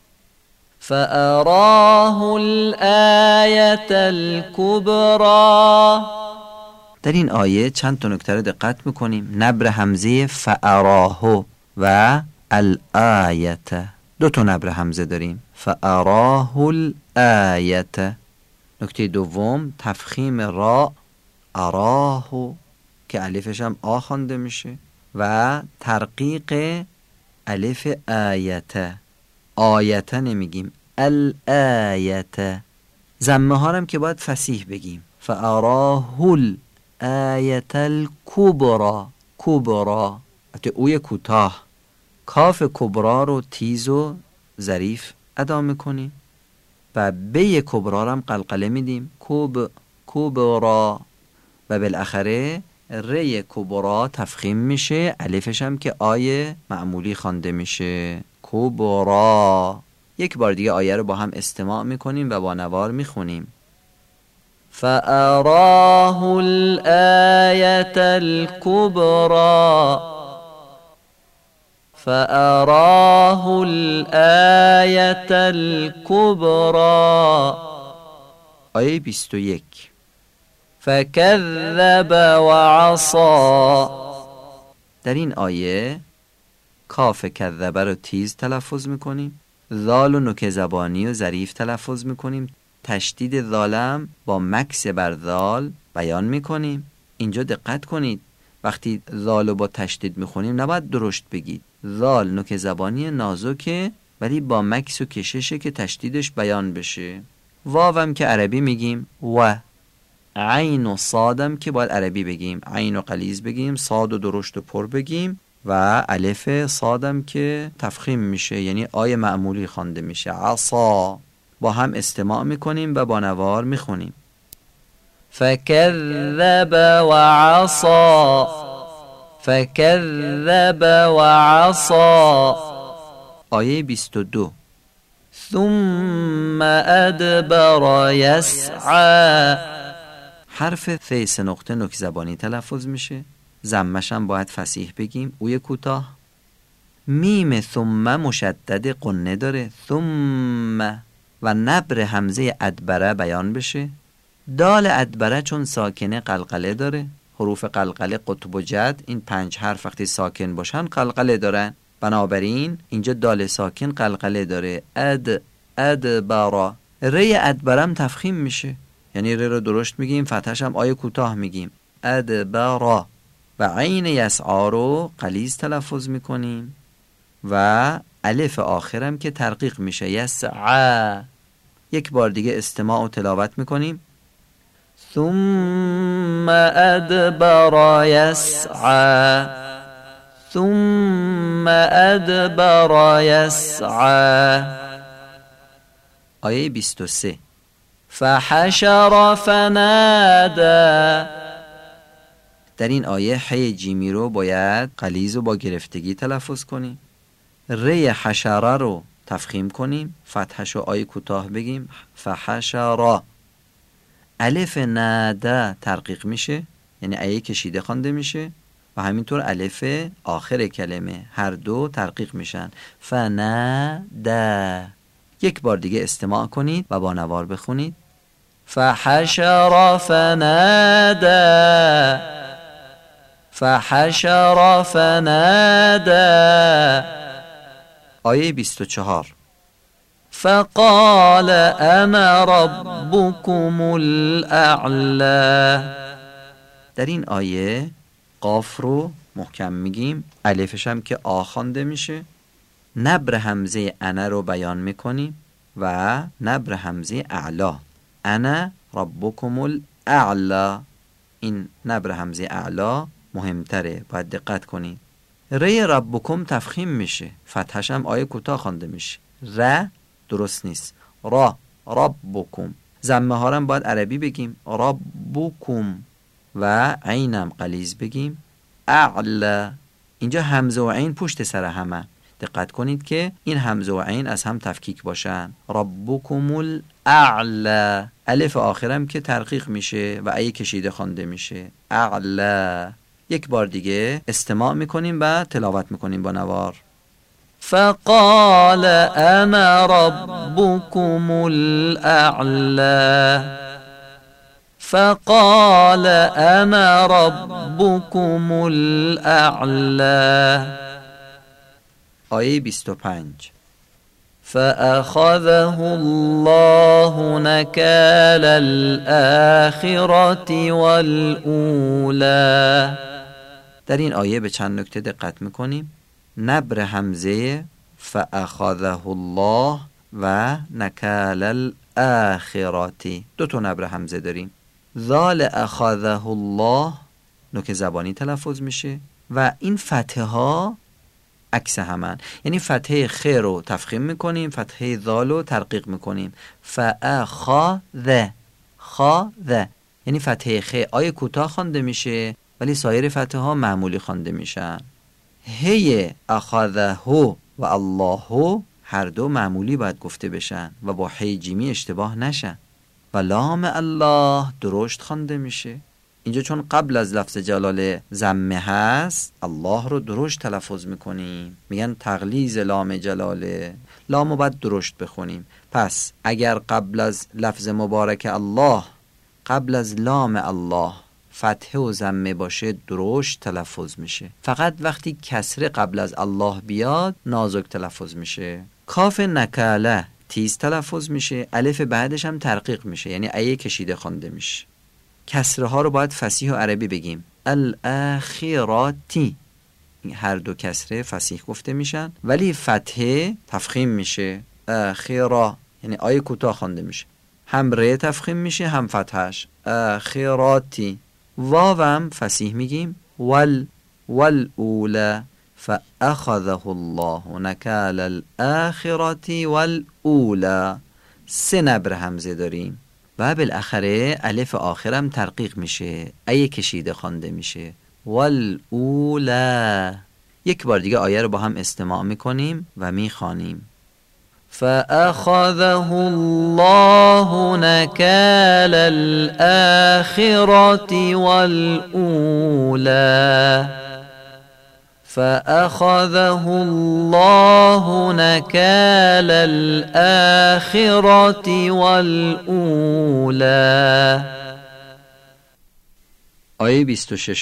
فأراه الآیة الکبری. در این آیه چند تا نکته رو دقت میکنیم. نبر همزه فأراه و الآیة، دو تا نبر همزه داریم. فأراه الآیة. نکته دوم تفخیم را اراه که الفش هم آ خوانده میشه و ترقیق الف آیته. آیته نمیگیم، الآیته. ضمه ها هم که باید فصیح بگیم. فأراه الآیة الکبری. کبری حتی اوی کوتاه. کاف کبرا رو تیز و ظریف ادا میکنیم و بی کبرا هم قلقله میدیم. کوب کبرا. و بالاخره ری کبرا تفخیم میشه، الفش هم که آیه معمولی خوانده میشه. کبرا. یک بار دیگه آیه رو با هم استماع میکنیم و با نوار میخونیم. فأراه الآیة الکبری فأراه الآیة الکبری. آیه بیست و یک. فکذب وعصا. در این آیه کاف کذبه رو تیز تلفظ میکنیم. ذال و نوک زبانی و ظریف تلفظ میکنیم. تشدید ذالم با مکس بر ذال بیان میکنیم. اینجا دقت کنید وقتی ذال با تشدید میخونیم نباید درشت بگید. ذال نوک زبانی نازکه ولی با مکس و کششه که تشدیدش بیان بشه. واوم که عربی میگیم و. عین و صادم که باید عربی بگیم. عین و غلیظ بگیم، صاد و درشت و پر بگیم و الف صادم که تفخیم میشه یعنی آیه معمولی خوانده میشه. عصا. با هم استماع میکنیم و با نوار میخونیم. فکذب وعصا فکذب وعصا. آیه بیست و دو. ثم ادبر یسعی. حرف ث سه نقطه نوک زبانی تلفظ میشه. ضمش هم باید فصیح بگیم، اوی کوتاه. میم ثم مشدد قنه داره. ثم و نبر همزه ادبره بیان بشه. دال ادبره چون ساکنه قلقله داره. حروف قلقله قطب و جد این پنج حرف وقتی ساکن باشن قلقله دارن، بنابراین اینجا دال ساکن قلقله داره. اد ادبرا. ری ادبرم تفخیم میشه یعنی ری رو درشت میگیم، فتحش هم آیه کوتاه میگیم. ادبرا. و عین یسعا رو غلیظ تلفظ میکنیم و الف آخرم که ترقیق میشه یسعا. یک بار دیگه استماع و تلاوت میکنیم. ثم ادبر یسعا ثم ادبر یسعا. آیه بیست و سه. فحشر فنادى. در این آیه حی جیمی رو باید غلیظ و با گرفتگی تلفظ کنیم. ری حشره رو تفخیم کنیم، فتحش رو آیه کوتاه بگیم فحشر. الف ناده ترقیق میشه، یعنی آیه کشیده خوانده میشه و همینطور الف آخر کلمه هر دو ترقیق میشن فناده. یک بار دیگه استماع کنید و با نوار بخونید. فحشر فناده فحشر فناده. آیه بیست و چهار. فقال انا ربكم الاعلى. در این آیه قاف رو محکم میگیم، الفش هم که آ خوانده میشه، نبر همزه انا رو بیان میکنیم و نبر همزه اعلا. انا ربكم الاعلى. این نبر همزه اعلا مهمتره، باید دقت کنید. ری ربکم تفخیم میشه، فتحش هم آیه کوتاه خوانده میشه. ر درست نیست، را ربکم. ضمه ها هم باید عربی بگیم ربکم و عینم غلیظ بگیم اعلا. اینجا همزه و عین پشت سر همه، دقت کنید که این همزه و عین از هم تفکیک باشن. ربکم الاعلا. الف آخرم که ترقیق میشه و ای کشیده خوانده میشه اعلا. یک بار دیگه استماع میکنیم و تلاوت میکنیم با نوار. فقال انا ربكم الاعلى فقال انا ربكم الاعلى. آیه بیست و پنج. فأخذه الله نكال الآخرة والأولى. در این آیه به چند نکته دقت میکنیم. نبر همزه فأخذه الله و نکال الآخرة، دو تا نبر همزه داریم. ذال اخذه الله نوک زبانی تلفظ میشه و این فتحه ها عکس همن، یعنی فتحه خ رو تفخیم میکنیم، فتحه ذال رو ترقیق میکنیم. فأخذ خاذ، یعنی فتحه خ آیه کوتاه خوانده میشه ولی سایر فتحه ها معمولی خوانده میشن. هی اخذه و الله هر دو معمولی باید گفته بشن و با هی جیمی اشتباه نشن و لام الله درشت خوانده میشه. اینجا چون قبل از لفظ جلاله ضمه هست، الله رو درشت تلفظ میکنیم، میگن تغلیظ لام جلاله، لامو باید درشت بخونیم. پس اگر قبل از لفظ مبارک الله، قبل از لام الله فتحه و ضمه باشه درشت تلفظ میشه. فقط وقتی کسره قبل از الله بیاد نازک تلفظ میشه. کاف نکاله تیز تلفظ میشه، الف بعدش هم ترقیق میشه، یعنی ایه کشیده خوانده میشه. کسره ها رو باید فصیح و عربی بگیم. الاخراتی، هر دو کسره فصیح گفته میشن، ولی فتحه تفخیم میشه. اخرا یعنی آیه کوتاه خوانده میشه، هم ر تفخیم میشه هم فتحش. اخراتی. واوم فصیح میگیم ول والاولا فاخذه الله نکال الاخرة والاولا. سه نبر همزه داریم و بالاخره الف آخرم ترقیق میشه، ای کشیده خوانده میشه والاولا. یک بار دیگه آیه رو با هم استماع میکنیم و میخوانیم. فأخذه الله نكال الآخرة والأولى فأخذه الله نكال الآخرة والأولى. آیه بیست و شش.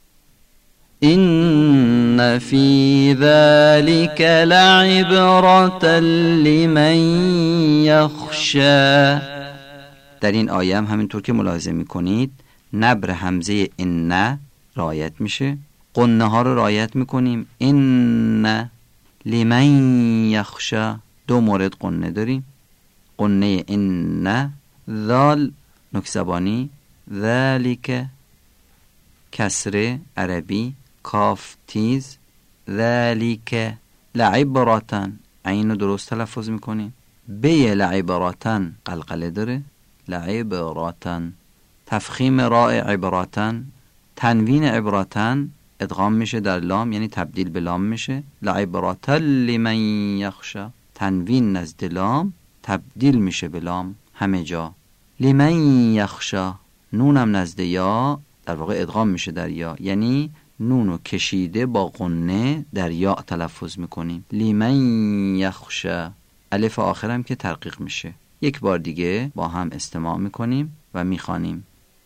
إن في ذلك لعبرة لمن يخشى. در این آیه هم همینطور که ملاحظه میکنید نبر همزه ان رعایت میشه. قنه ها رو رعایت میکنیم. ان لمن یخشا دو مورد قنه داریم. قنه ان. ذال نوک زبانی. ذالک کسره عربی. کاف تیز. ذالک لعبرتن عین رو درست تلفظ میکنیم. بی لعبرتن قلقله داره. لعبرتن. تفخیم راء عبرتن. تنوین عبرتن ادغام میشه در لام، یعنی تبدیل به لام میشه. لعبرتن لمن یخشا. تنوین نزد لام تبدیل میشه به لام همه جا. لمن یخشا. نونم نزد یا در واقع ادغام میشه در یا، یعنی نونو کشیده با قنه در یا تلفظ میکنیم. لمن یخشا. الف آخرم که ترقیق میشه. یک بار دیگه با هم استماع میکنیم و میخوانیم.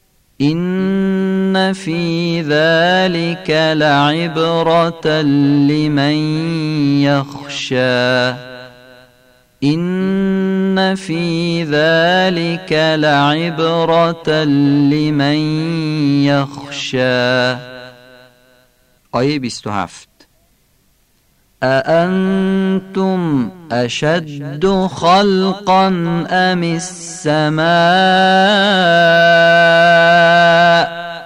این فی ذلک لعبرة لمن یخشا. این فی ذلک لعبرة لمن یخشا. آیه بیست و هفت. أأنتم أشد خلقا أم السماء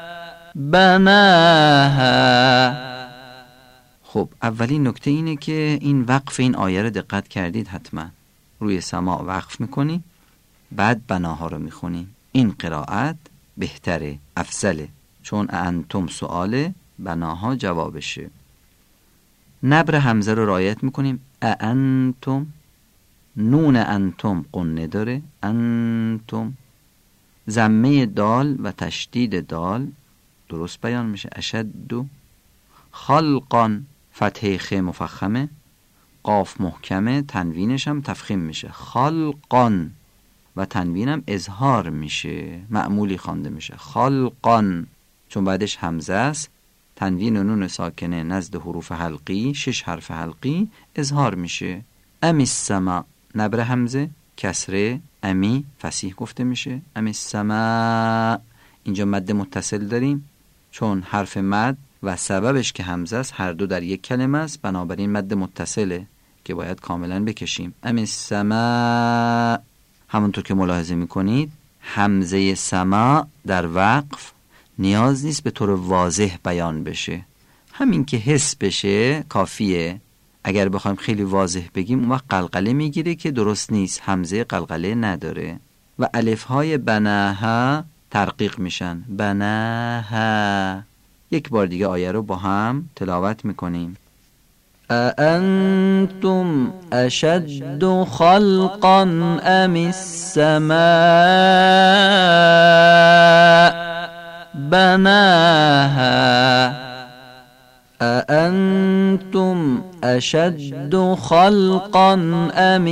بناها. خب اولین نکته اینه که این وقف این آیه رو دقت کردید حتما. روی سماع وقف میکنی، بعد بناها رو میخونی. این قرائت بهتره، افضله، چون انتم سؤاله، بناها جوابشه. نبر حمزه رو رعایت میکنیم. انتم. نون انتم قنه داره. انتم. ضمه دال و تشدید دال درست بیان میشه. اشد. خلقان فتحه خ مفخمه. قاف محکمه، تنوینش هم تفخیم میشه. خلقان و تنوینم اظهار میشه، معمولی خوانده میشه. خلقان چون بعدش همزه است، تنوین و نون ساکنه نزد حروف حلقی، شش حرف حلقی اظهار میشه. امی السما نبر همزه کسره امی فصیح گفته میشه. امی السما. اینجا مد متصل داریم چون حرف مد و سببش که همزه است هر دو در یک کلمه است، بنابراین مد متصله که باید کاملا بکشیم. امی السما. همونطور که ملاحظه میکنید همزه سما در وقف نیاز نیست به طور واضح بیان بشه، همین که حس بشه کافیه. اگر بخوایم خیلی واضح بگیم اون وقت قلقله میگیره که درست نیست، همزه قلقله نداره. و الفهای بناها ترقیق میشن. بناها. یک بار دیگه آیه رو با هم تلاوت میکنیم. أأنتم أشد خلقا أم السماء بناها. أأنتم أشد خلقا أم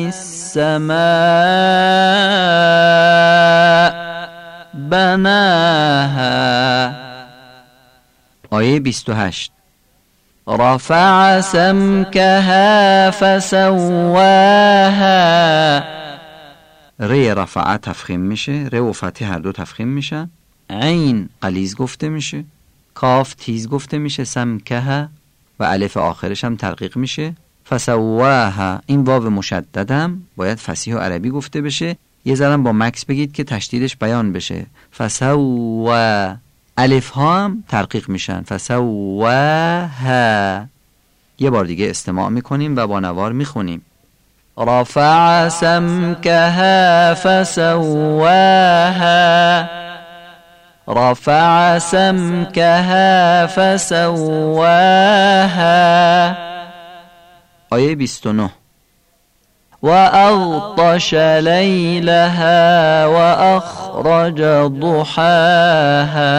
السماء بناها. آیه بیست و هشت. رفع سمكها فسواها. ری رفع تفخیم میشه، ری و فتح هر دو تفخیم میشن. عین غلیظ گفته میشه، کاف تیز گفته میشه. سمکها و الف آخرش هم ترقیق میشه. فسواها. این واو مشددم باید فصیح و عربی گفته بشه. یه ذرم با مکس بگید که تشدیدش بیان بشه. فسوا. الف ها هم ترقیق میشن. فسواها. یه بار دیگه استماع میکنیم و با نوار میخونیم. رفع سمكها فسواها. رفع سمكها فسواها. آیه بیست و نه. وأغطش ليلها وأخرج ضحاها.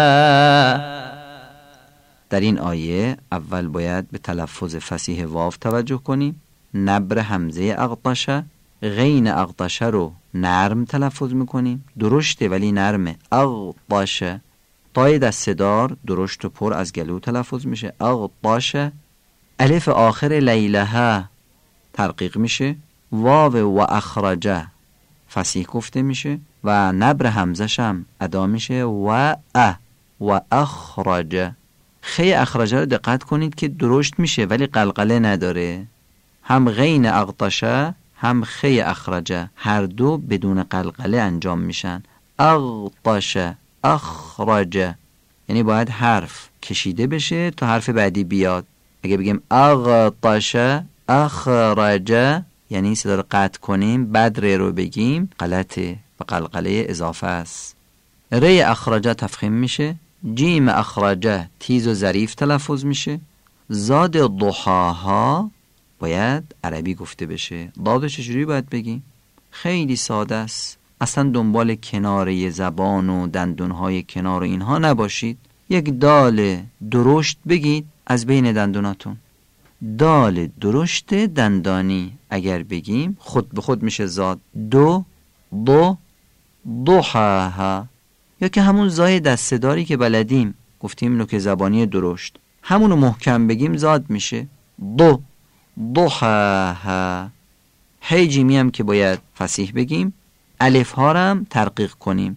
در این آیه اول باید به تلفظ فصیح واو توجه کنیم. نبر همزه اغطشه، غین اغطشه رو نرم تلفظ میکنیم. درشته ولی نرمه. اغطشه. تای دستدار درشت و پر از گلو تلفظ میشه. اغطشه. الف آخر لیلها ترقیق میشه. واو و اخرجه فصیح گفته میشه و نبر همزه شم ادا میشه. و ا و اخرجه. خی اخرجه رو دقت کنید که درشت میشه ولی قلقله نداره. هم غین اغطشه هم خی اخرجه هر دو بدون قلقله انجام میشن. اغطشه اخرجه، یعنی باید حرف کشیده بشه تا حرف بعدی بیاد. اگه بگیم اغطشه اخرجه یعنی صدا رو قطع کنیم، بعد ر رو بگیم غلطه و قلقله اضافه است. ری اخرجه تفخیم میشه. جیم اخرجه تیز و ظریف تلفظ میشه. زاد ضحاها باید عربی گفته بشه. دادو چجوری باید بگیم؟ خیلی ساده است. اصلا دنبال کناره زبان و دندونهای کنار و اینها نباشید. یک دال درشت بگید از بین دندوناتون. دال درشت دندانی اگر بگیم خود به خود میشه زاد. دو دو ضحاها، یا که همون زای دسته‌داری که بلدیم گفتیم نوک زبانی درشت، همونو محکم بگیم زاد میشه. دو ضحاها. هی جیمی هم که باید فصیح بگیم، الف ها هم ترقیق کنیم.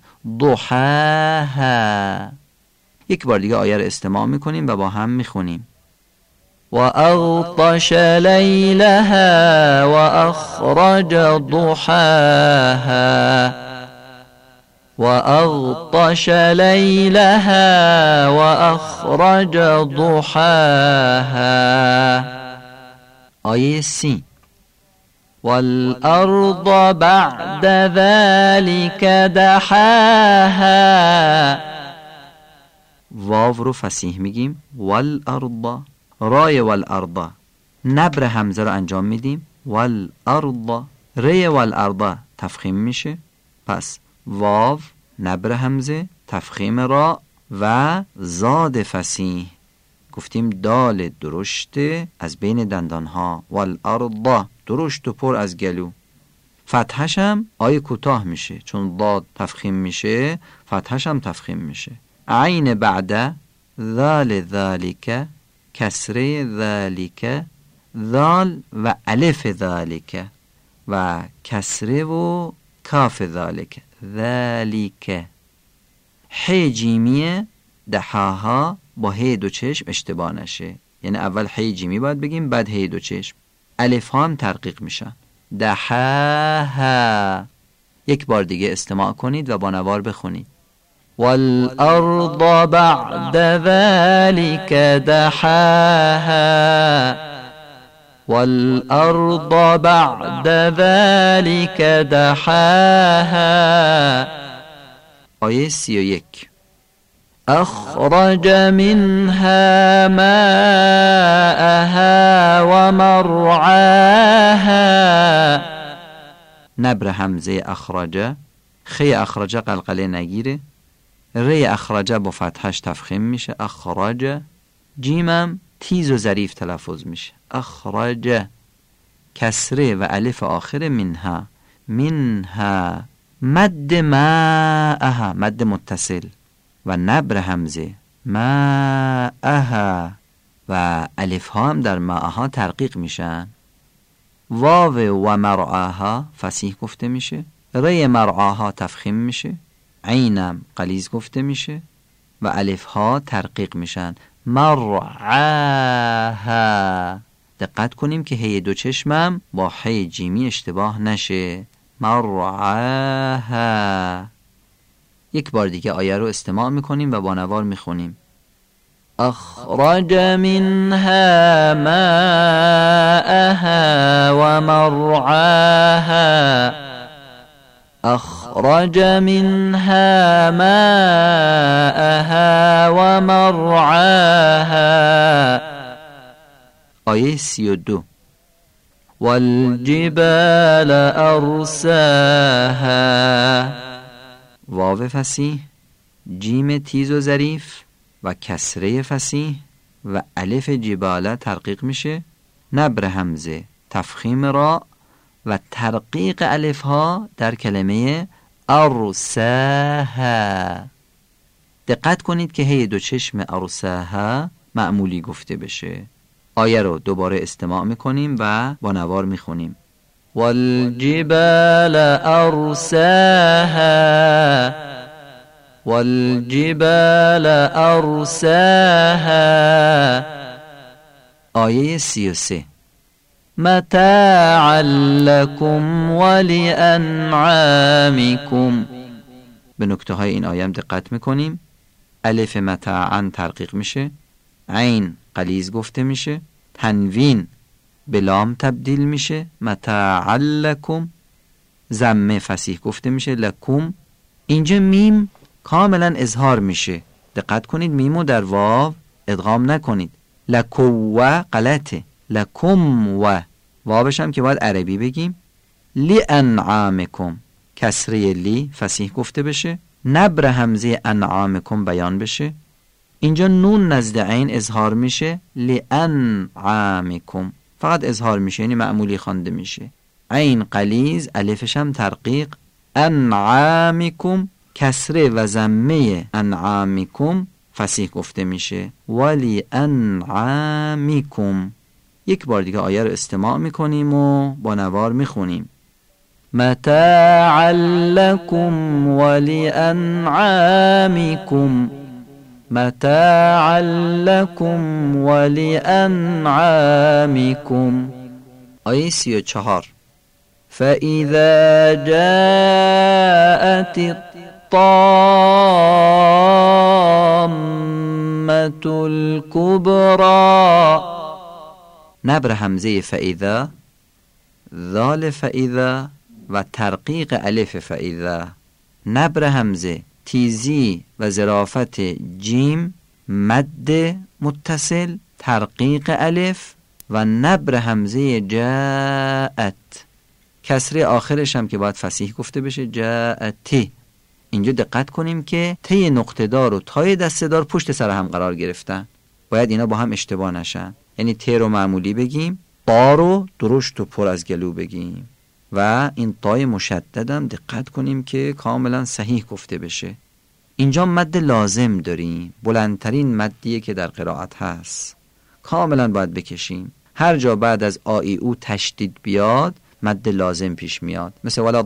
ضحاها. یک بار دیگه آیه رو استماع میکنیم و با هم میخونیم. و اغطش لیلها و اخرج ضحاها و اغطش لیلها و اخرج ضحاها. آیه سی. والارض بعد ذلك دحاها. واو رو فصیح میگیم. والارض. رای والارض نبر همزه رو انجام میدیم. والارض. ری والارض تفخیم میشه. پس واو نبر همزه تفخیم را و زاد فصیح. گفتیم دال درشته از بین دندانها. والارض درشت و پر از گلو. فتحش هم آیه کوتاه میشه چون ضاد تفخیم میشه. فتحش هم تفخیم میشه. عین بعد ذال ذالک کسره ذالک. ذال و الف ذالک و کسره و کاف ذالک. ذالک. ح جیمیه دحاها با ه دو چشم اشتباه نشه، یعنی اول ح جیمی باید بگیم بعد ه دو چشم. الف ها هم ترقیق میشن. دحاها. یک بار دیگه استماع کنید و با نوار بخونید. والارض بعد ذلك دحاها والارض بعد ذلك دحاها. آیه سی و یک. اخرج منها ماءها ومرعاها. نبر همزه اخرجه. خی اخرجه قلقله نگیره. ری اخرجه با فتحش تفخیم میشه. اخرجه. جیمم تیز و ظریف تلفظ میشه. اخرجه. کسره و الف آخر منها. منها. مد ماءها مد متصل و نبر همزه ماءها و الف ها هم در ماءها ترقیق میشن. واو و مرعاها فصیح گفته میشه. ری مرعاها تفخیم میشه. عینم غلیظ گفته میشه و الف ها ترقیق میشن. مرعاها. دقت کنیم که هی دو چشمم با ح جیمی اشتباه نشه. مرعاها. یک بار دیگه آیه رو استماع میکنیم و با نوار میخونیم. اخرج منها ماءها ومرعاها اخرج منها ماءها ومرعاها. آیه سی و دو. والجبال ارساها. واو فصیح، جیم تیز و ظریف و کسره فصیح و الف جباله ترقیق میشه. نبر همزه تفخیم را و ترقیق الف ها در کلمه ارساها. دقت کنید که هی دو چشم ارساها معمولی گفته بشه. آیه رو دوباره استماع میکنیم و با نوار میخونیم. والجبال ارساها والجبال ارساها. آیه سی و سه متاعا لکم ولانعامکم. به نکته های این آیه هم دقت میکنیم. الف متاعا ترقیق میشه، عین غلیظ گفته میشه، تنوین به لام تبدیل میشه، متاعا لکم، ضمه فصیح گفته میشه، لکم. اینجا میم کاملا اظهار میشه، دقت کنید میمو در واو ادغام نکنید. لکو غلطه، لکم و واوش هم که باید عربی بگیم. لی انعامکم کسره لی فصیح گفته بشه، نبر همزه انعامکم بیان بشه. اینجا نون نزد عین اظهار میشه، لی انعامکم فقط اظهار میشه، یعنی معمولی خوانده میشه. عین غلیظ الفش هم ترقیق، انعامکم کسره و ضمه انعامکم فصیح گفته میشه، ولی انعامکم. یک بار دیگه آیه رو استماع میکنیم و با نوار میخونیم. متاعا لکم ولی انعامکم، متاعا لکم ولی انعامکم. آیه سی و چهار فَإِذَا جَاءَتِ الطَّامَّةُ الْكُبْرَى. نبر همزه فَإِذَا، ذال فَإِذَا و ترقیق الف فَإِذَا. نبر همزه تیزی و ظرافت جیم، مد متصل، ترقیق الف و نبر همزه جاءت. کسره آخرش هم که باید فصیح گفته بشه، جاءتی. اینجا دقت کنیم که تی نقطه دار و تای دسته دار پشت سر هم قرار گرفتن، باید اینا با هم اشتباه نشن. یعنی تی رو معمولی بگیم، تا رو درشت و پر از گلو بگیم و این تای مشدد هم دقت کنیم که کاملا صحیح گفته بشه. اینجا مد لازم داریم، بلندترین مدیه که در قرائت هست، کاملا باید بکشیم. هر جا بعد از آی او تشدید بیاد مد لازم پیش میاد، مثل ولا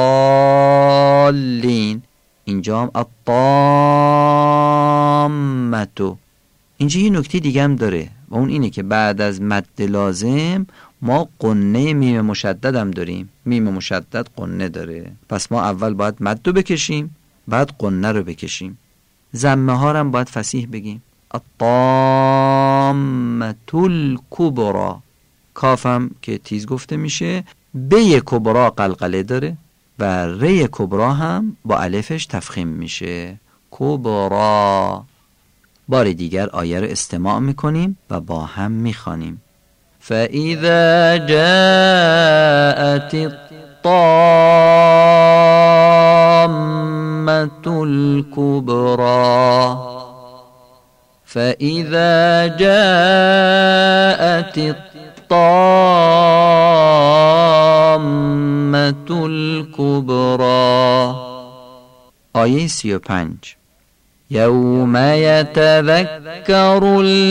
ضالین. اینجا هم الطامتو. اینجا یه نکته دیگه هم داره و اون اینه که بعد از مد لازم ما قنه میم مشدد هم داریم. میم مشدد قنه داره، پس ما اول باید مد رو بکشیم بعد قنه رو بکشیم. ضمه ها هم باید فصیح بگیم، الطامة الکبری. کافم که تیز گفته میشه، به کبرا قلقله داره و ری کبرا هم با الفش تفخیم میشه، کبرا. بار دیگر آیه رو استماع میکنیم و با هم میخوانیم. فَإِذَا جَاءَتِ الطَّامَّةُ الْكُبْرَى، فَإِذَا جَاءَتِ الطَّامَّةُ الْكُبْرَى. آیه سی و پنج یوم یتذکر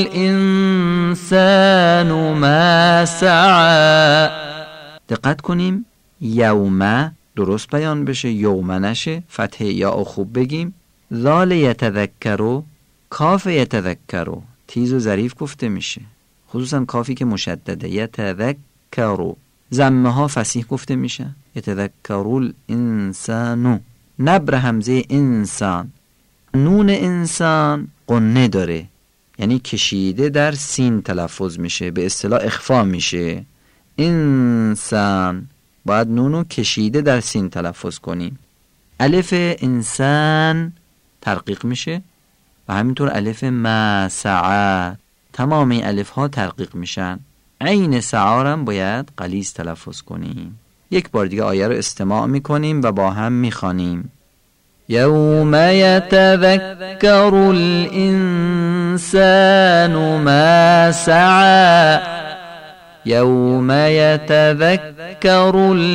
الانسان ما سعی. دقت کنیم یوم درست بیان بشه، یوم نشه، فتح یا خوب بگیم. ذال یتذکرو، کاف یتذکرو تیز و ظریف گفته میشه، خصوصا کافی که مشدده. یتذکرو ضمه ها فصیح گفته میشه، یتذکرو الانسانو. نبر همزه انسان، نون انسان قنه داره، یعنی کشیده در سین تلفظ میشه، به اصطلاح اخفا میشه. انسان باید نونو کشیده در سین تلفظ کنیم. الف انسان ترقیق میشه و همینطور الف ما سعی. تمام این الف ها ترقیق میشن. عین سعارم باید غلیظ تلفظ کنیم. یک بار دیگه آیه رو استماع میکنیم و با هم میخوانیم. یوم یتذکر الانسان ما سعی، یوم یتذکر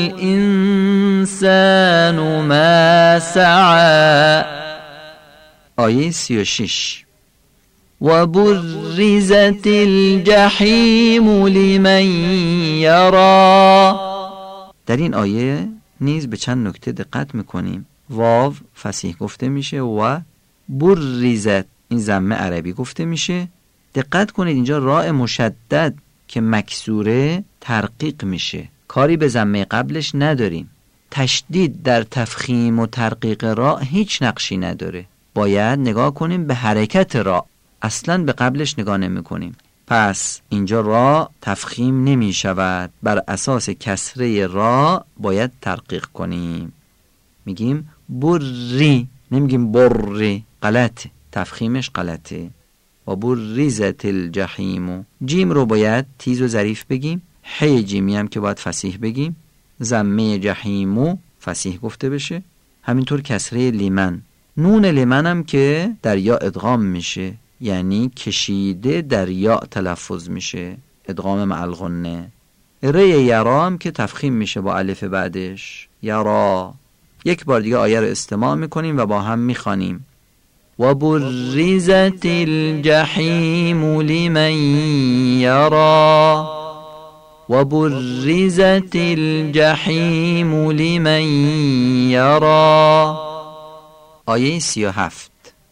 الانسان ما سعی. آیه سی و شش و برزت الجحیم لمن یرا. در این آیه نیز به چند نکته دقت میکنیم. واو فصیح گفته میشه و بریزت این ضمه عربی گفته میشه. دقت کنید اینجا راء مشدد که مکسوره ترقیق میشه، کاری به ضمه قبلش نداریم. تشدید در تفخیم و ترقیق راء هیچ نقشی نداره، باید نگاه کنیم به حرکت راء، اصلا به قبلش نگاه نمی کنیم. پس اینجا راء تفخیم نمی شود، بر اساس کسره راء باید ترقیق کنیم. میگیم بری، نمیگیم بری، غلطه، تفخیمش غلطه. و بریزت الجحیم، جیم رو باید تیز و ظریف بگیم، حی جیمی هم که باید فصیح بگیم، ضمه جحیمو فصیح گفته بشه. همینطور کسره لیمن، نون لیمن هم که در یا ادغام میشه، یعنی کشیده در یا تلفظ میشه، ادغام مع الغنه. ری یرا هم که تفخیم میشه با الف بعدش، یرا. یک بار دیگه آیه رو استماع میکنیم و با هم میخوانیم. و بریزت الجحیم لمن یرا، و بریزت الجحیم لمن یرا. آیه سی و هفت.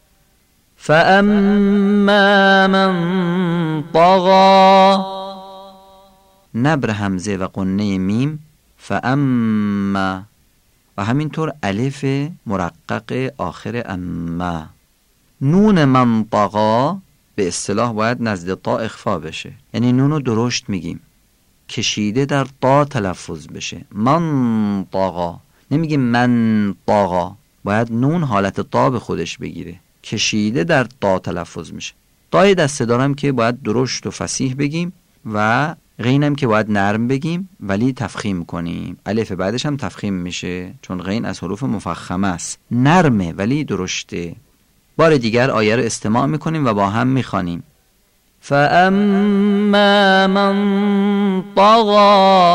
فاما من طغى، نبر همزه و قنه میم، فاما، و همینطور الف مرقق آخر اما. نون من طغى به اصطلاح باید نزد طا اخفا بشه، یعنی نون رو درشت میگیم، کشیده در طا تلفظ بشه. من طغى، نمیگیم من طغى، باید نون حالت طا به خودش بگیره، کشیده در طا تلفظ میشه. طای دسته دارم که باید درشت و فصیح بگیم و غینم که باید نرم بگیم ولی تفخیم کنیم. الف بعدش هم تفخیم میشه چون غین از حروف مفخمه است، نرمه ولی درشته. بار دیگر آیه رو استماع میکنیم و با هم میخوانیم. فاما من طغى،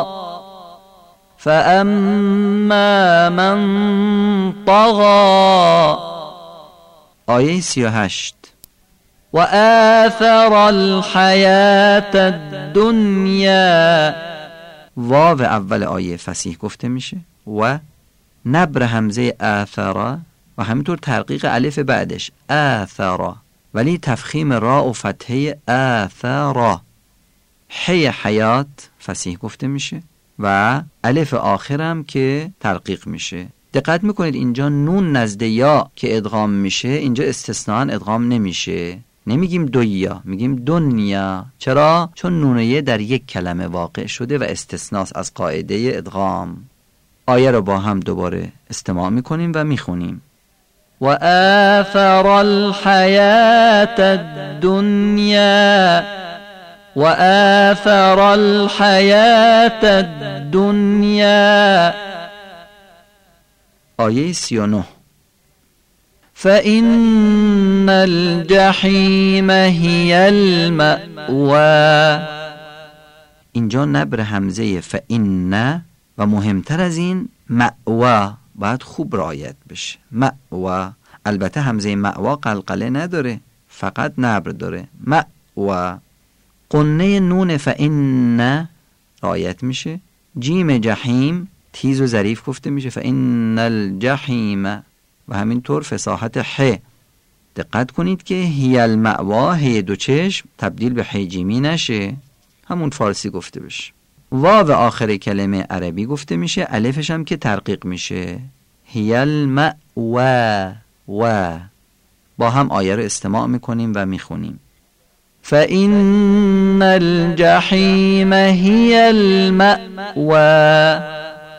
فاما من طغى. آیه سی و هشت. و آثر الحیات الدنیا، واو اول آیه فصیح گفته میشه و نبر همزه آثر و همینطور ترقیق الف بعدش آثر، ولی تفخیم را و فتحه آثر. حی حیات فصیح گفته میشه و الف آخرم که ترقیق میشه. دقت میکنید اینجا نون نزد یا که ادغام میشه، اینجا استثناء ادغام نمیشه، نمیگیم دویا، میگیم دنیا. چرا؟ چون نونیه در یک کلمه واقع شده و استثناء از قاعده ادغام. آیه رو با هم دوباره استماع میکنیم و میخونیم. و آثر الحیات الدنیا، و آثر الحیات الدنیا. آیه سی و نه. فإن الجحیم هی المأوى، اینجا نبر همزه فإن و مهمتر از این مأوى باید خوب رعایت بشه. مأوى، البته همزه مأوى قلقله نداره، فقط نبر داره. مأوى، قنه نون فإن رعایت میشه. جیم جحیم تیز و ظریف گفته میشه، فإن الجحیم، و همینطور فصاحت ح. دقت کنید که هی المأوى، هی دو چشم تبدیل به ح جیمی نشه، همون فارسی گفته بشه. واو آخر کلمه عربی گفته میشه، الفش هم که ترقیق میشه، هی المأوى. و با هم آیه رو استماع میکنیم و میخونیم. فإن الجحیم هی المأوى،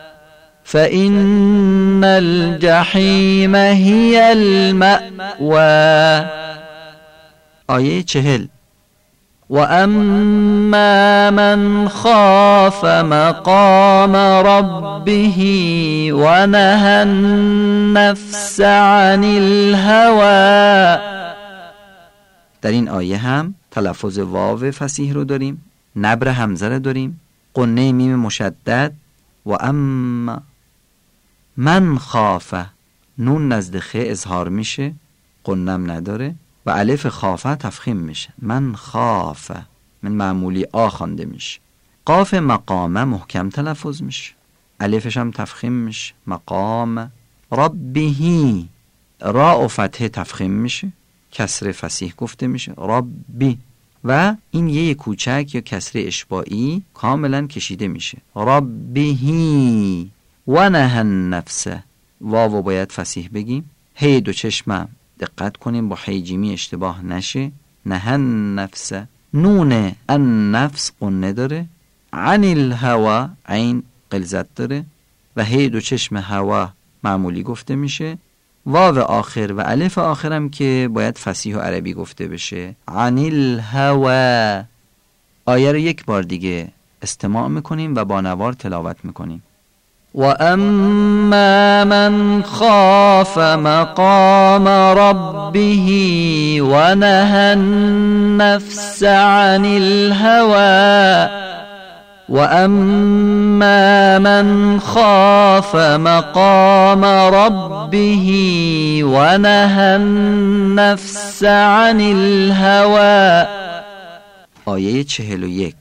فإن الجحیم هی المأوى. آیه چهل. و اما من خاف مقام ربه و نهى النفس عن الهوى. در این آیه هم تلفظ واو فصیح رو داریم، نبر همزه رو داریم، قنه میم مشدد. و اما من خافه، نون نزد خ اظهار میشه، قنم نداره و الف خافه تفخیم میشه. من خافه، من معمولی آ خوانده میشه. قاف مقامه محکم تلفظ میشه، الفش هم تفخیم میشه، مقام. ربه. را و فتحه تفخیم میشه، کسر فصیح گفته میشه ربی، و این یه کوچک یا کسر اشباعی کاملا کشیده میشه ربه. و نه النفس، واو باید فصیح بگیم. هی دو چشمم دقت کنیم با هی جیمی اشتباه نشه. نه النفس. نون النفس قنه داره. عن الهوا عین غلظت داره و هی دو چشم هوا معمولی گفته میشه. واو آخر و الف آخرم که باید فصیح و عربی گفته بشه. عن الهوا. آیه رو یک بار دیگه استماع میکنیم و با نوار تلاوت میکنیم. و اما من خاف مقام ربه و نهى النفس عن الهوى. و اما من خاف مقام ربه و نهى النفس عن الهوى. آیه چهل و یک.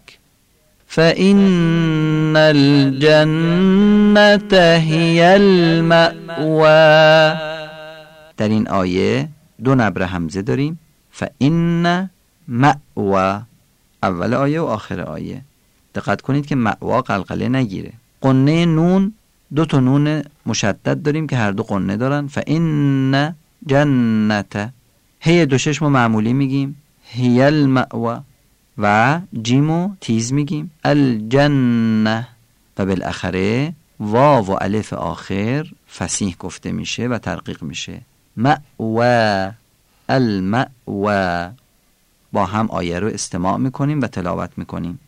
فإن الجنة هي المأوى. در این آیه دو نبر همزه داریم. فإن مأوى، اول آیه و آخر آیه. دقت کنید که مأوا قلقله نگیره. قنه نون، دو تا نون مشدد داریم که هر دو قنه دارن. فإن جنة. هی دو چشم معمولی میگیم هی المأوى و جیمو تیز میگیم الجنه، و بالاخره واو و الف آخر فصیح گفته میشه و ترقیق میشه مأوى المأوى. با هم آیه رو استماع میکنیم و تلاوت میکنیم.